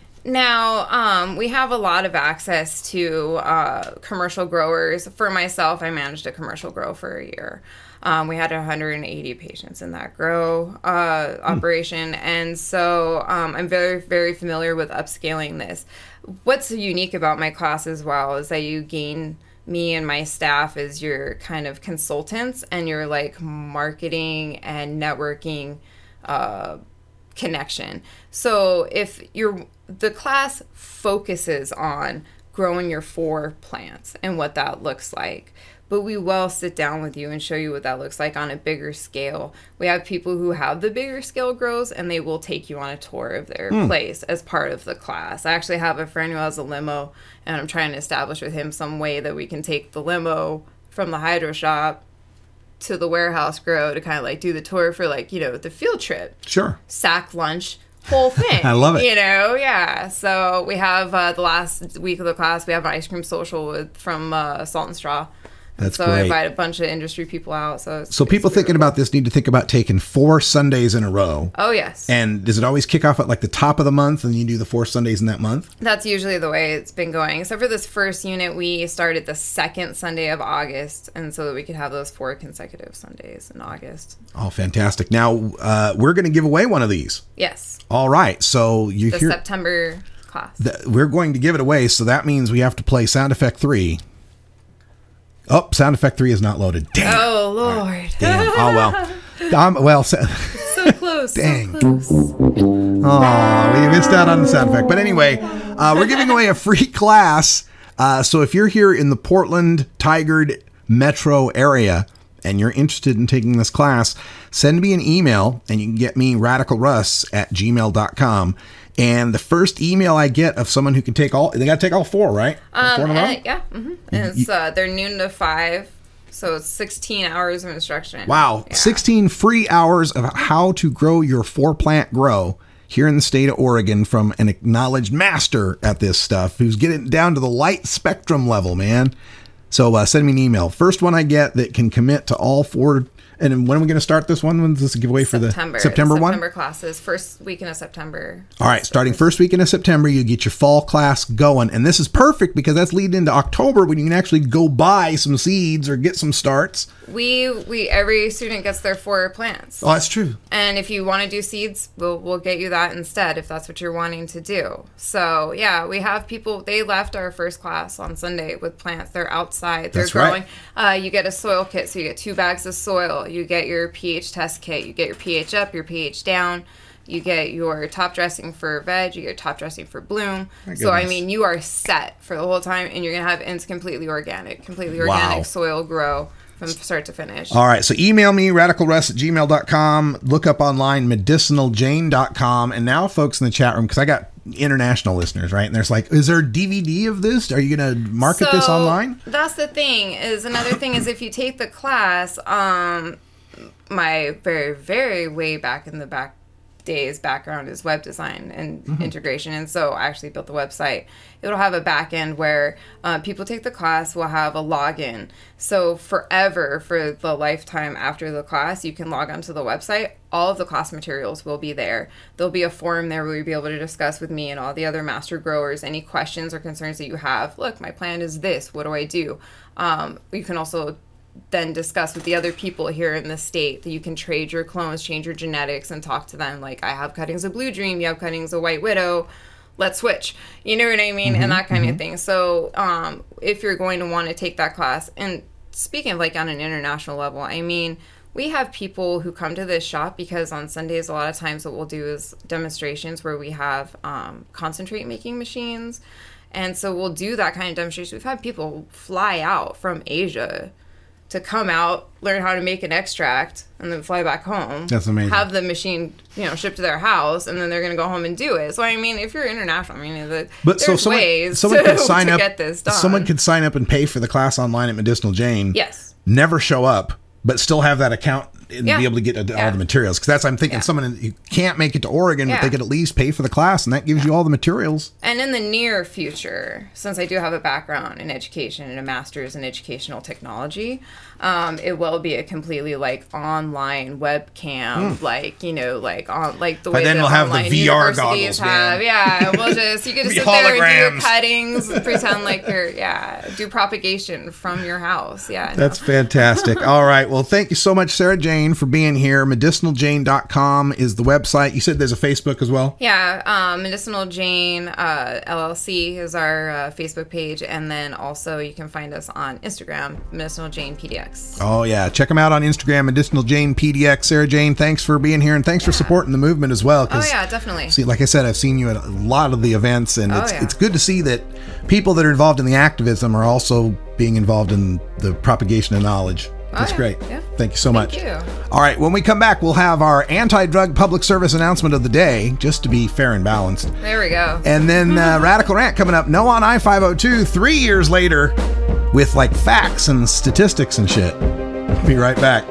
Now, um, we have a lot of access to uh, commercial growers. For myself, I managed a commercial grow for a year. Um, we had one hundred eighty patients in that grow uh, operation. Mm. And so um, I'm very, very familiar with upscaling this. What's unique about my class as well is that you gain me and my staff as your kind of consultants and your like marketing and networking uh, connection. So if you're, the class focuses on growing your four plants and what that looks like, but we will sit down with you and show you what that looks like on a bigger scale. We have people who have the bigger scale grows, and they will take you on a tour of their mm. place as part of the class. I actually have a friend who has a limo, and I'm trying to establish with him some way that we can take the limo from the hydro shop to the warehouse grow to kind of like do the tour for like, you know, the field trip. Sure. Sack lunch, whole thing. I love it. You know, yeah. So we have uh, the last week of the class, we have an ice cream social with from uh, Salt and Straw. That's so great. I invite a bunch of industry people out. So it's, So people it's thinking really about this need to think about taking four Sundays in a row. Oh, yes. And does it always kick off at like the top of the month and you do the four Sundays in that month? That's usually the way it's been going. Except for this first unit, we started the second Sunday of August, and so that we could have those four consecutive Sundays in August. Oh, fantastic. Now, uh, we're going to give away one of these. Yes. All right. So you The hear... September class. The, we're going to give it away, so that means we have to play sound effect three. Oh, sound effect three is not loaded. Damn. Oh, Lord. Damn. Oh, well. Um, well, so, so close. Dang. So close. Oh, we missed out on the sound effect. But anyway, uh, we're giving away a free class. Uh, so if you're here in the Portland, Tigard metro area and you're interested in taking this class, send me an email and you can get me radical russ at gmail dot com. And the first email I get of someone who can take all, they got to take all four, right? Um, four in a row? uh, yeah. Mm-hmm. And it's, uh, they're noon to five. So it's sixteen hours of instruction. Wow. Yeah. sixteen free hours of how to grow your four plant grow here in the state of Oregon from an acknowledged master at this stuff who's getting down to the light spectrum level, man. So uh, send me an email. First one I get that can commit to all four. And when are we going to start this one? When's this a giveaway for September. the September one? September classes. First weekend of September. All right. Starting first weekend of September, you get your fall class going. And this is perfect because that's leading into October when you can actually go buy some seeds or get some starts. We we every student gets their four plants. Oh, that's true. And if you want to do seeds, we'll we'll get you that instead if that's what you're wanting to do. So yeah, we have people. They left our first class on Sunday with plants. They're outside. They're That's growing. right. Uh, you get a soil kit, so you get two bags of soil. You get your pH test kit. You get your pH up, your pH down. You get your top dressing for veg. You get top dressing for bloom. My So I goodness. mean, you are set for the whole time, and you're gonna have and it's completely organic, completely organic Wow. soil grow from start to finish. All right, so email me, radical russ at gmail dot com. Look up online, medicinal jane dot com. And now, folks in the chat room, because I got international listeners, right? And there's like, is there a D V D of this? Are you going to market this So, online? That's the thing. Is another thing is if you take the class, um, my very, very way back in the back days background is web design and Mm-hmm. integration, and so I actually built the website. It'll have a back end where uh, people take the class, will have a login. So forever, for the lifetime after the class, you can log onto the website. All of the class materials will be there. There'll be a forum there where you'll be able to discuss with me and all the other master growers any questions or concerns that you have. Look, my plan is this. What do I do? Um, you can also then discuss with the other people here in the state that you can trade your clones, change your genetics, and talk to them. Like, I have cuttings of Blue Dream, you have cuttings of White Widow, let's switch. You know what I mean? Mm-hmm, And that kind mm-hmm. of thing. So um, if you're going to want to take that class, and speaking of like on an international level, I mean, we have people who come to this shop because on Sundays, a lot of times what we'll do is demonstrations where we have um, concentrate making machines. And so we'll do that kind of demonstration. We've had people fly out from Asia to come out, learn how to make an extract, and then fly back home. That's amazing. Have the machine, you know, shipped to their house, and then they're going to go home and do it. So, I mean, if you're international, I mean, the, But there's so someone, ways someone to, could sign to up. get this done. Someone could sign up and pay for the class online at Medicinal Jane. Yes. Never show up, but still have that account and Yeah. be able to get all Yeah. the materials. Because that's I'm thinking Yeah. someone who can't make it to Oregon, but Yeah. they could at least pay for the class, and that gives you all the materials. And in the near future, since I do have a background in education and a master's in educational technology, um, it will be a completely like online webcam, like, you know, like on like the By way then that we'll have the online V R universities goggles, have. man. Yeah, we'll just you get to Be sit there and do your holograms. cuttings, pretend like you're yeah, do propagation from your house. Yeah, no. That's fantastic. All right. Well, thank you so much, Sarah Jane, for being here. medicinal jane dot com is the website. You said there's a Facebook as well? Yeah, um, Medicinal Jane uh, L L C is our uh, Facebook page, and then also you can find us on Instagram, Medicinal Jane P D X. Oh, yeah. Check them out on Instagram, Medicinal Jane P D X. Sarah Jane, thanks for being here, and thanks for supporting the movement as well. Oh 'cause, yeah, definitely. See, like I said, I've seen you at a lot of the events, and Oh, it's, yeah. it's good to see that people that are involved in the activism are also being involved in the propagation of knowledge. That's yeah. great. Yeah. Thank you so much. Thank you. All right, when we come back, we'll have our anti-drug public service announcement of the day, just to be fair and balanced. There we go. And then uh, Radical Rant coming up. No on I five oh two, three years later, with like facts and statistics and shit. Be right back.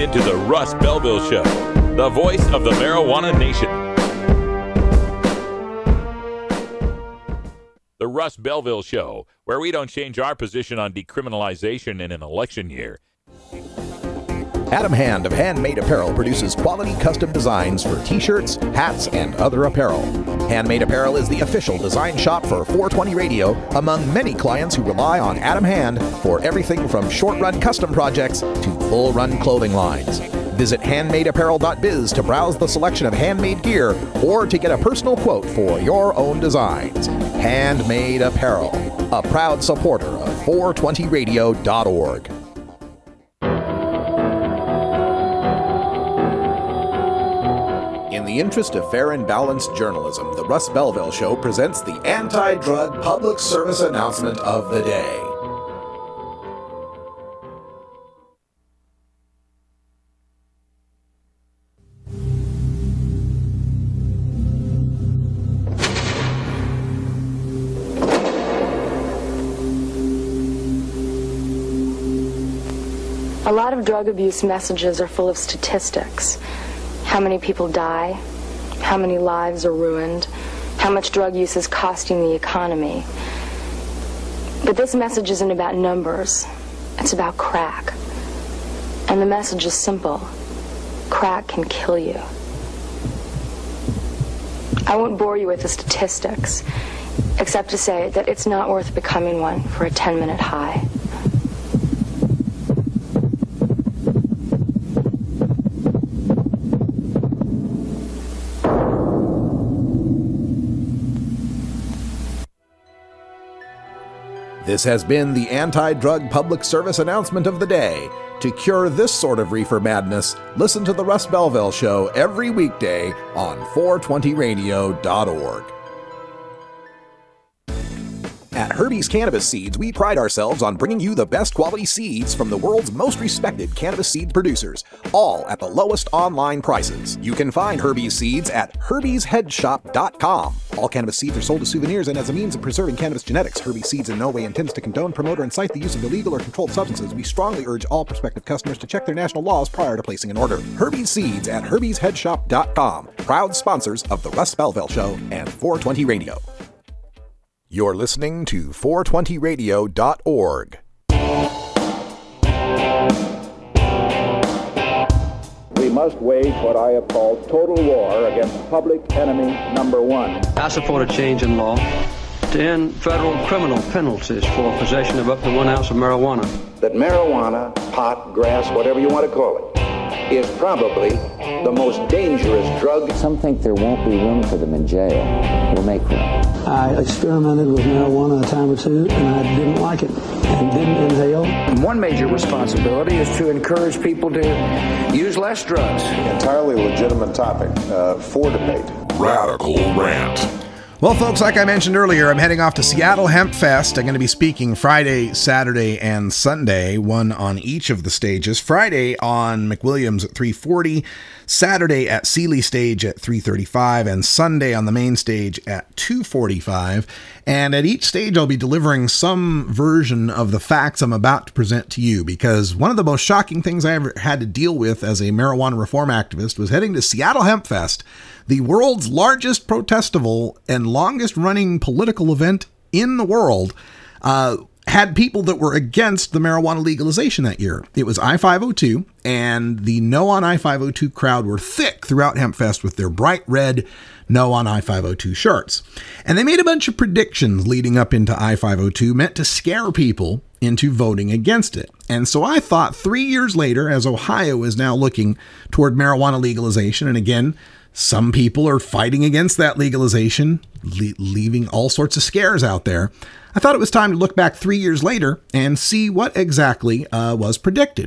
into the Russ Belville Show, the voice of the marijuana nation. The Russ Belville Show, where we don't change our position on decriminalization in an election year. Adam Hand of Handmade Apparel produces quality custom designs for t-shirts, hats, and other apparel. Handmade Apparel is the official design shop for four twenty Radio among many clients who rely on Adam Hand for everything from short-run custom projects to full-run clothing lines. Visit handmade apparel dot biz to browse the selection of handmade gear or to get a personal quote for your own designs. Handmade Apparel, a proud supporter of four twenty radio dot org. In the interest of fair and balanced journalism, the Russ Belville Show presents the anti-drug public service announcement of the day. A lot of drug abuse messages are full of statistics. How many people die, how many lives are ruined, how much drug use is costing the economy. But this message isn't about numbers, it's about crack. And the message is simple. Crack can kill you. I won't bore you with the statistics, except to say that it's not worth becoming one for a ten-minute high. This has been the anti-drug public service announcement of the day. To cure this sort of reefer madness, listen to the Russ Belville Show every weekday on four twenty radio dot org. At Herbie's Cannabis Seeds, we pride ourselves on bringing you the best quality seeds from the world's most respected cannabis seed producers, all at the lowest online prices. You can find Herbie's Seeds at herbies head shop dot com. All cannabis seeds are sold as souvenirs and as a means of preserving cannabis genetics. Herbie's Seeds in no way intends to condone, promote, or incite the use of illegal or controlled substances. We strongly urge all prospective customers to check their national laws prior to placing an order. Herbie's Seeds at herbies head shop dot com. Proud sponsors of the Russ Belville Show and four twenty Radio. You're listening to four twenty radio dot org. We must wage what I have called total war against public enemy number one. I support a change in law to end federal criminal penalties for possession of up to one ounce of marijuana. That marijuana, pot, grass, whatever you want to call it, is probably the most dangerous drug. Some think there won't be room for them in jail. We'll make room. I experimented with marijuana a time or two, and I didn't like it, and didn't inhale. One major responsibility is to encourage people to use less drugs. Entirely legitimate topic uh, for debate. Radical Rant. Well, folks, like I mentioned earlier, I'm heading off to Seattle Hemp Fest. I'm going to be speaking Friday, Saturday, and Sunday, one on each of the stages. Friday on McWilliams at three forty, Saturday at Sealy Stage at three thirty-five, and Sunday on the main stage at two forty-five. And at each stage, I'll be delivering some version of the facts I'm about to present to you, because one of the most shocking things I ever had to deal with as a marijuana reform activist was heading to Seattle Hemp Fest, the world's largest protestival and longest running political event in the world, uh, had people that were against the marijuana legalization that year. It was I five oh two, and the No on I five oh two crowd were thick throughout HempFest with their bright red No on I five oh two shirts. And they made a bunch of predictions leading up into I five oh two meant to scare people into voting against it. And so I thought three years later, as Ohio is now looking toward marijuana legalization, and again, some people are fighting against that legalization, le- leaving all sorts of scares out there, I thought it was time to look back three years later and see what exactly uh, was predicted.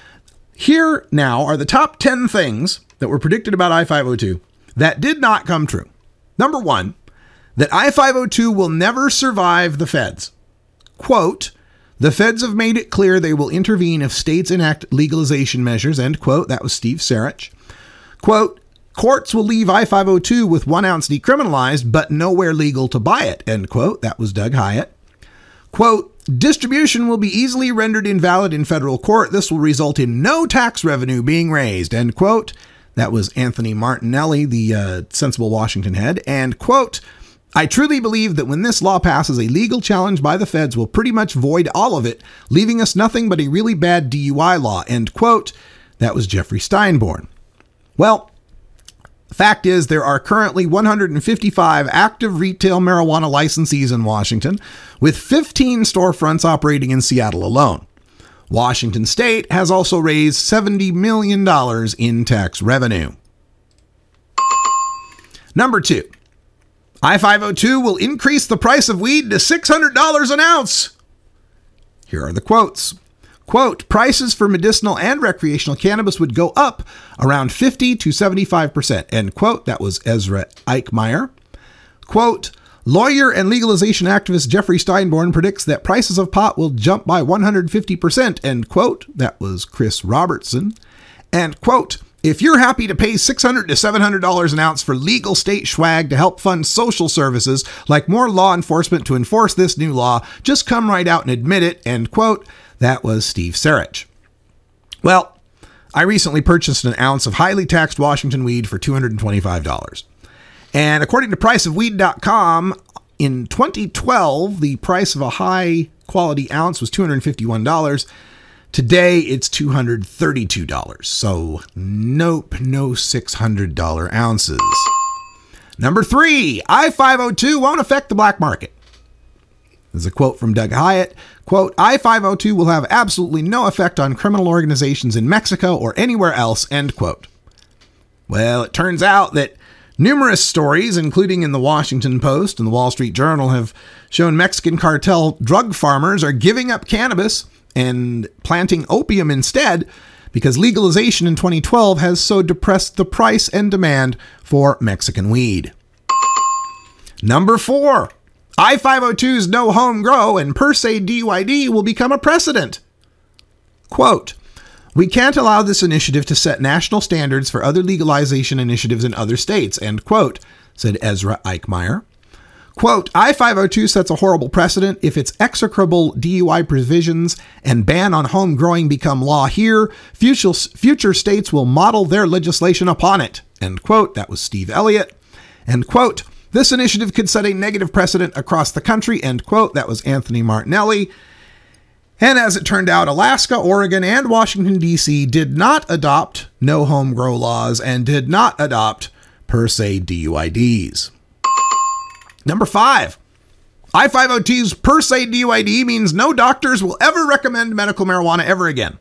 Here now are the top ten things that were predicted about I five oh two that did not come true. Number one, that I five oh two will never survive the feds. Quote, the feds have made it clear they will intervene if states enact legalization measures, end quote. That was Steve Sarich. Quote, courts will leave I five oh two with one ounce decriminalized, but nowhere legal to buy it, end quote. That was Doug Hyatt. Quote, Distribution will be easily rendered invalid in federal court. This will result in no tax revenue being raised, end quote. That was Anthony Martinelli, the uh, Sensible Washington head. And, quote, I truly believe that when this law passes, a legal challenge by the feds will pretty much void all of it, leaving us nothing but a really bad D U I law, end quote. That was Jeffrey Steinborn. Well, the fact is there are currently one hundred fifty-five active retail marijuana licensees in Washington, with fifteen storefronts operating in Seattle alone. Washington State has also raised seventy million dollars in tax revenue. Number two, I five oh two will increase the price of weed to six hundred dollars an ounce. Here are the quotes. Quote, prices for medicinal and recreational cannabis would go up around fifty to seventy-five percent, end quote. That was Ezra Eichmeyer. Quote, lawyer and legalization activist Jeffrey Steinborn predicts that prices of pot will jump by one hundred fifty percent, end quote. That was Chris Robertson. And quote, if you're happy to pay six hundred to seven hundred dollars an ounce for legal state swag to help fund social services like more law enforcement to enforce this new law, just come right out and admit it, end quote. That was Steve Sarich. Well, I recently purchased an ounce of highly taxed Washington weed for two hundred twenty-five dollars. And according to price of weed dot com, in twenty twelve, the price of a high quality ounce was two hundred fifty-one dollars. Today, it's two hundred thirty-two dollars. So, nope, no six hundred dollars ounces. Number three, I five oh two won't affect the black market. There's a quote from Doug Hyatt. Quote, I five oh two will have absolutely no effect on criminal organizations in Mexico or anywhere else, end quote. Well, it turns out that numerous stories, including in the Washington Post and the Wall Street Journal, have shown Mexican cartel drug farmers are giving up cannabis and planting opium instead because legalization in twenty twelve has so depressed the price and demand for Mexican weed. Number four, I five oh two's no home grow and per se D U I D will become a precedent. Quote, we can't allow this initiative to set national standards for other legalization initiatives in other states, end quote, said Ezra Eichmeyer. Quote, I five oh two sets a horrible precedent. If its execrable D U I provisions and ban on home growing become law here, future, future states will model their legislation upon it, end quote. That was Steve Elliott. End quote. This initiative could set a negative precedent across the country, end quote. That was Anthony Martinelli. And as it turned out, Alaska, Oregon, and Washington, D C did not adopt no home grow laws and did not adopt per se D U I Ds. Number five, I five oh two's per se D U I D means no doctors will ever recommend medical marijuana ever again.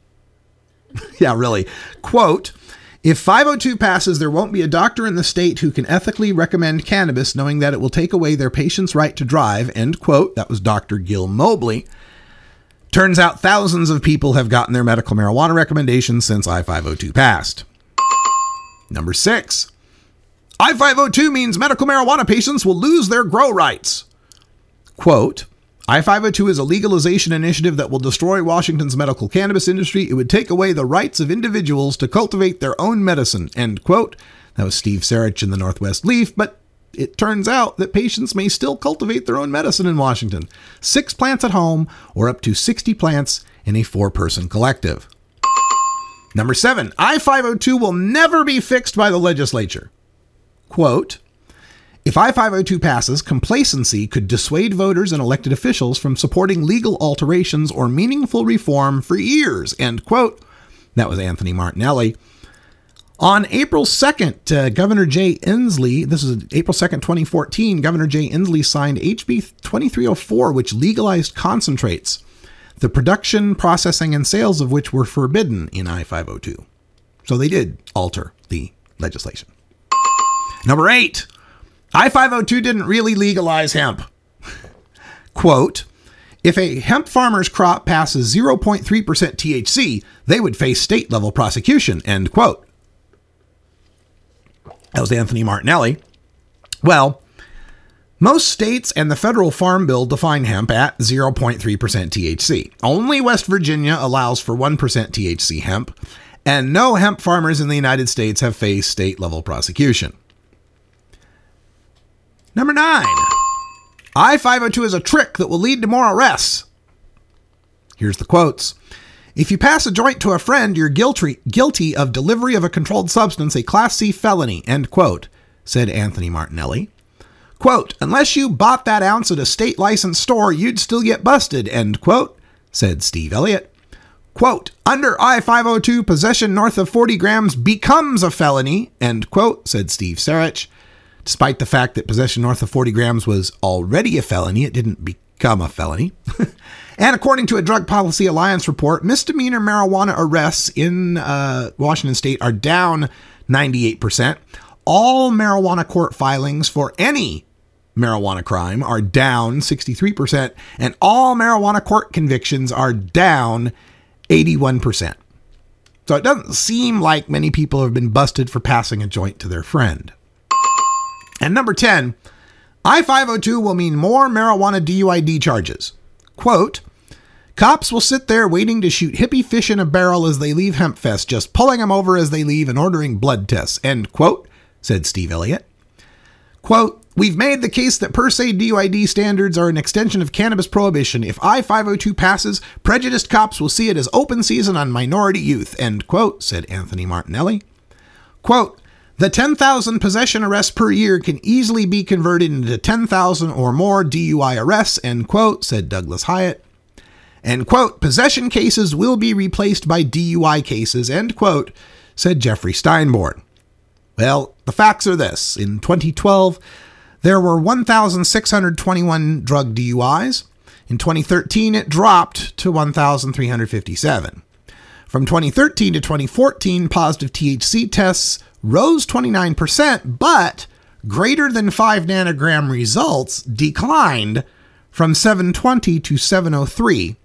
Yeah, really. Quote, if five oh two passes, there won't be a doctor in the state who can ethically recommend cannabis knowing that it will take away their patient's right to drive, end quote. That was Doctor Gil Mobley. Turns out thousands of people have gotten their medical marijuana recommendations since I five oh two passed. Number six, I five oh two means medical marijuana patients will lose their grow rights. Quote, I five oh two is a legalization initiative that will destroy Washington's medical cannabis industry. It would take away the rights of individuals to cultivate their own medicine, end quote. That was Steve Sarich in the Northwest Leaf, but it turns out that patients may still cultivate their own medicine in Washington. Six plants at home or up to sixty plants in a four-person collective. Number seven, I five oh two will never be fixed by the legislature. Quote, if I five oh two passes, complacency could dissuade voters and elected officials from supporting legal alterations or meaningful reform for years, end quote. That was Anthony Martinelli. On April second, uh, Governor Jay Inslee, this is April second, twenty fourteen, Governor Jay Inslee signed H B twenty-three oh four, which legalized concentrates, the production, processing, and sales of which were forbidden in I five oh two. So they did alter the legislation. Number eight, I five oh two didn't really legalize hemp. Quote, if a hemp farmer's crop passes zero point three percent T H C, they would face state-level prosecution, end quote. That was Anthony Martinelli. Well, most states and the federal farm bill define hemp at zero point three percent T H C. Only West Virginia allows for one percent T H C hemp, and no hemp farmers in the United States have faced state-level prosecution. Number nine, I five oh two is a trick that will lead to more arrests. Here's the quotes. If you pass a joint to a friend, you're guilty, guilty of delivery of a controlled substance, a Class C felony, end quote, said Anthony Martinelli. Quote, unless you bought that ounce at a state licensed store, you'd still get busted, end quote, said Steve Elliott. Quote, under I five oh two, possession north of forty grams becomes a felony, end quote, said Steve Sarich. Despite the fact that possession north of forty grams was already a felony, it didn't become a felony. And according to a Drug Policy Alliance report, misdemeanor marijuana arrests in uh, Washington state are down ninety-eight percent. All marijuana court filings for any marijuana crime are down sixty-three percent, and all marijuana court convictions are down eighty-one percent. So it doesn't seem like many people have been busted for passing a joint to their friend. And number ten, I five oh two will mean more marijuana D U I D charges. Quote, cops will sit there waiting to shoot hippie fish in a barrel as they leave Hempfest, just pulling them over as they leave and ordering blood tests, end quote, said Steve Elliott. Quote, we've made the case that per se D U I D standards are an extension of cannabis prohibition. If I five oh two passes, prejudiced cops will see it as open season on minority youth, end quote, said Anthony Martinelli. Quote, the ten thousand possession arrests per year can easily be converted into ten thousand or more D U I arrests, end quote, said Douglas Hyatt. And quote, possession cases will be replaced by D U I cases, end quote, said Jeffrey Steinborn. Well, the facts are this. In twenty twelve, there were one thousand six hundred twenty-one drug D U Is. In twenty thirteen, it dropped to one thousand three hundred fifty-seven. From twenty thirteen to twenty fourteen, positive T H C tests rose twenty-nine percent, but greater than five nanogram results declined from seven twenty to seven oh three.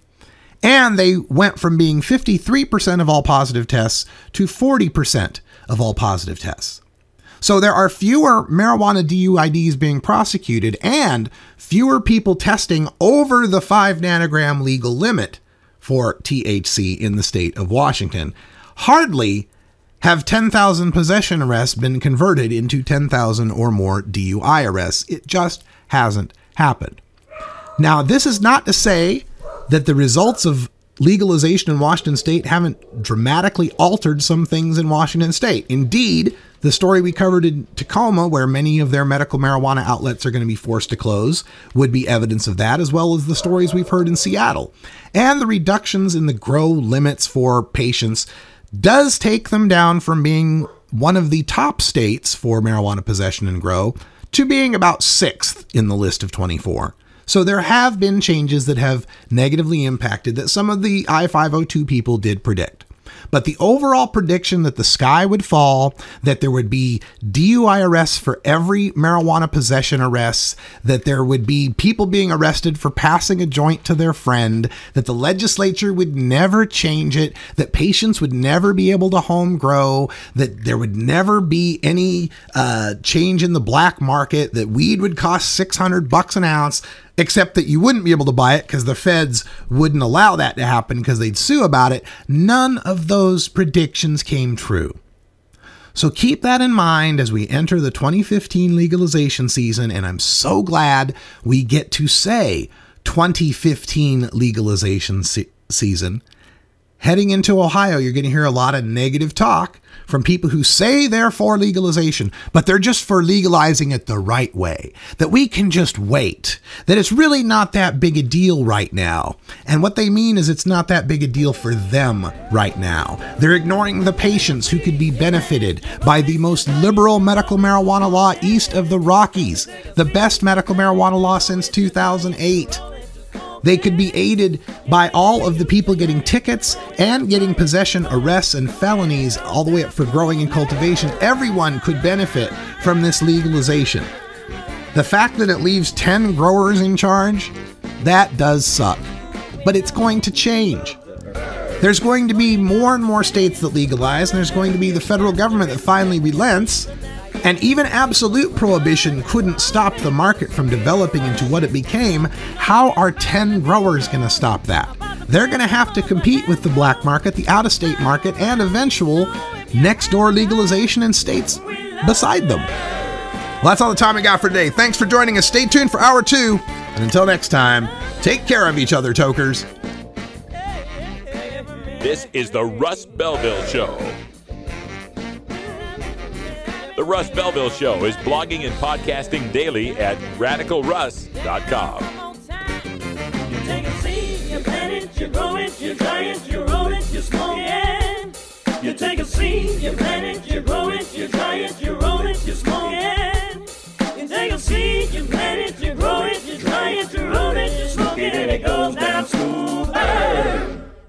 And they went from being fifty-three percent of all positive tests to forty percent of all positive tests. So there are fewer marijuana D U I Ds being prosecuted and fewer people testing over the five nanogram legal limit for T H C in the state of Washington. Hardly have ten thousand possession arrests been converted into ten thousand or more D U I arrests. It just hasn't happened. Now, this is not to say that the results of legalization in Washington state haven't dramatically altered some things in Washington state. Indeed, the story we covered in Tacoma, where many of their medical marijuana outlets are going to be forced to close, would be evidence of that, as well as the stories we've heard in Seattle. And the reductions in the grow limits for patients does take them down from being one of the top states for marijuana possession and grow to being about sixth in the list of twenty-four. So there have been changes that have negatively impacted that some of the I five oh two people did predict. But the overall prediction that the sky would fall, that there would be D U I arrests for every marijuana possession arrest, that there would be people being arrested for passing a joint to their friend, that the legislature would never change it, that patients would never be able to home grow, that there would never be any uh, change in the black market, that weed would cost six hundred bucks an ounce, except that you wouldn't be able to buy it because the feds wouldn't allow that to happen because they'd sue about it. None of those predictions came true. So keep that in mind as we enter the twenty fifteen legalization season, and I'm so glad we get to say twenty fifteen legalization se- season. Heading into Ohio, you're going to hear a lot of negative talk from people who say they're for legalization, but they're just for legalizing it the right way, that we can just wait, that it's really not that big a deal right now. And what they mean is it's not that big a deal for them right now. They're ignoring the patients who could be benefited by the most liberal medical marijuana law east of the Rockies, the best medical marijuana law since two thousand eight. They could be aided by all of the people getting tickets and getting possession arrests and felonies all the way up for growing and cultivation. Everyone could benefit from this legalization. The fact that it leaves ten growers in charge, that does suck. But it's going to change. There's going to be more and more states that legalize, and there's going to be the federal government that finally relents. And even absolute prohibition couldn't stop the market from developing into what it became. How are ten growers going to stop that? They're going to have to compete with the black market, the out-of-state market, and eventual next-door legalization in states beside them. Well, that's all the time we got for today. Thanks for joining us. Stay tuned for hour two. And until next time, take care of each other, tokers. This is the Russ Belville Show. The Russ Belville Show is blogging and podcasting daily at radical russ dot com.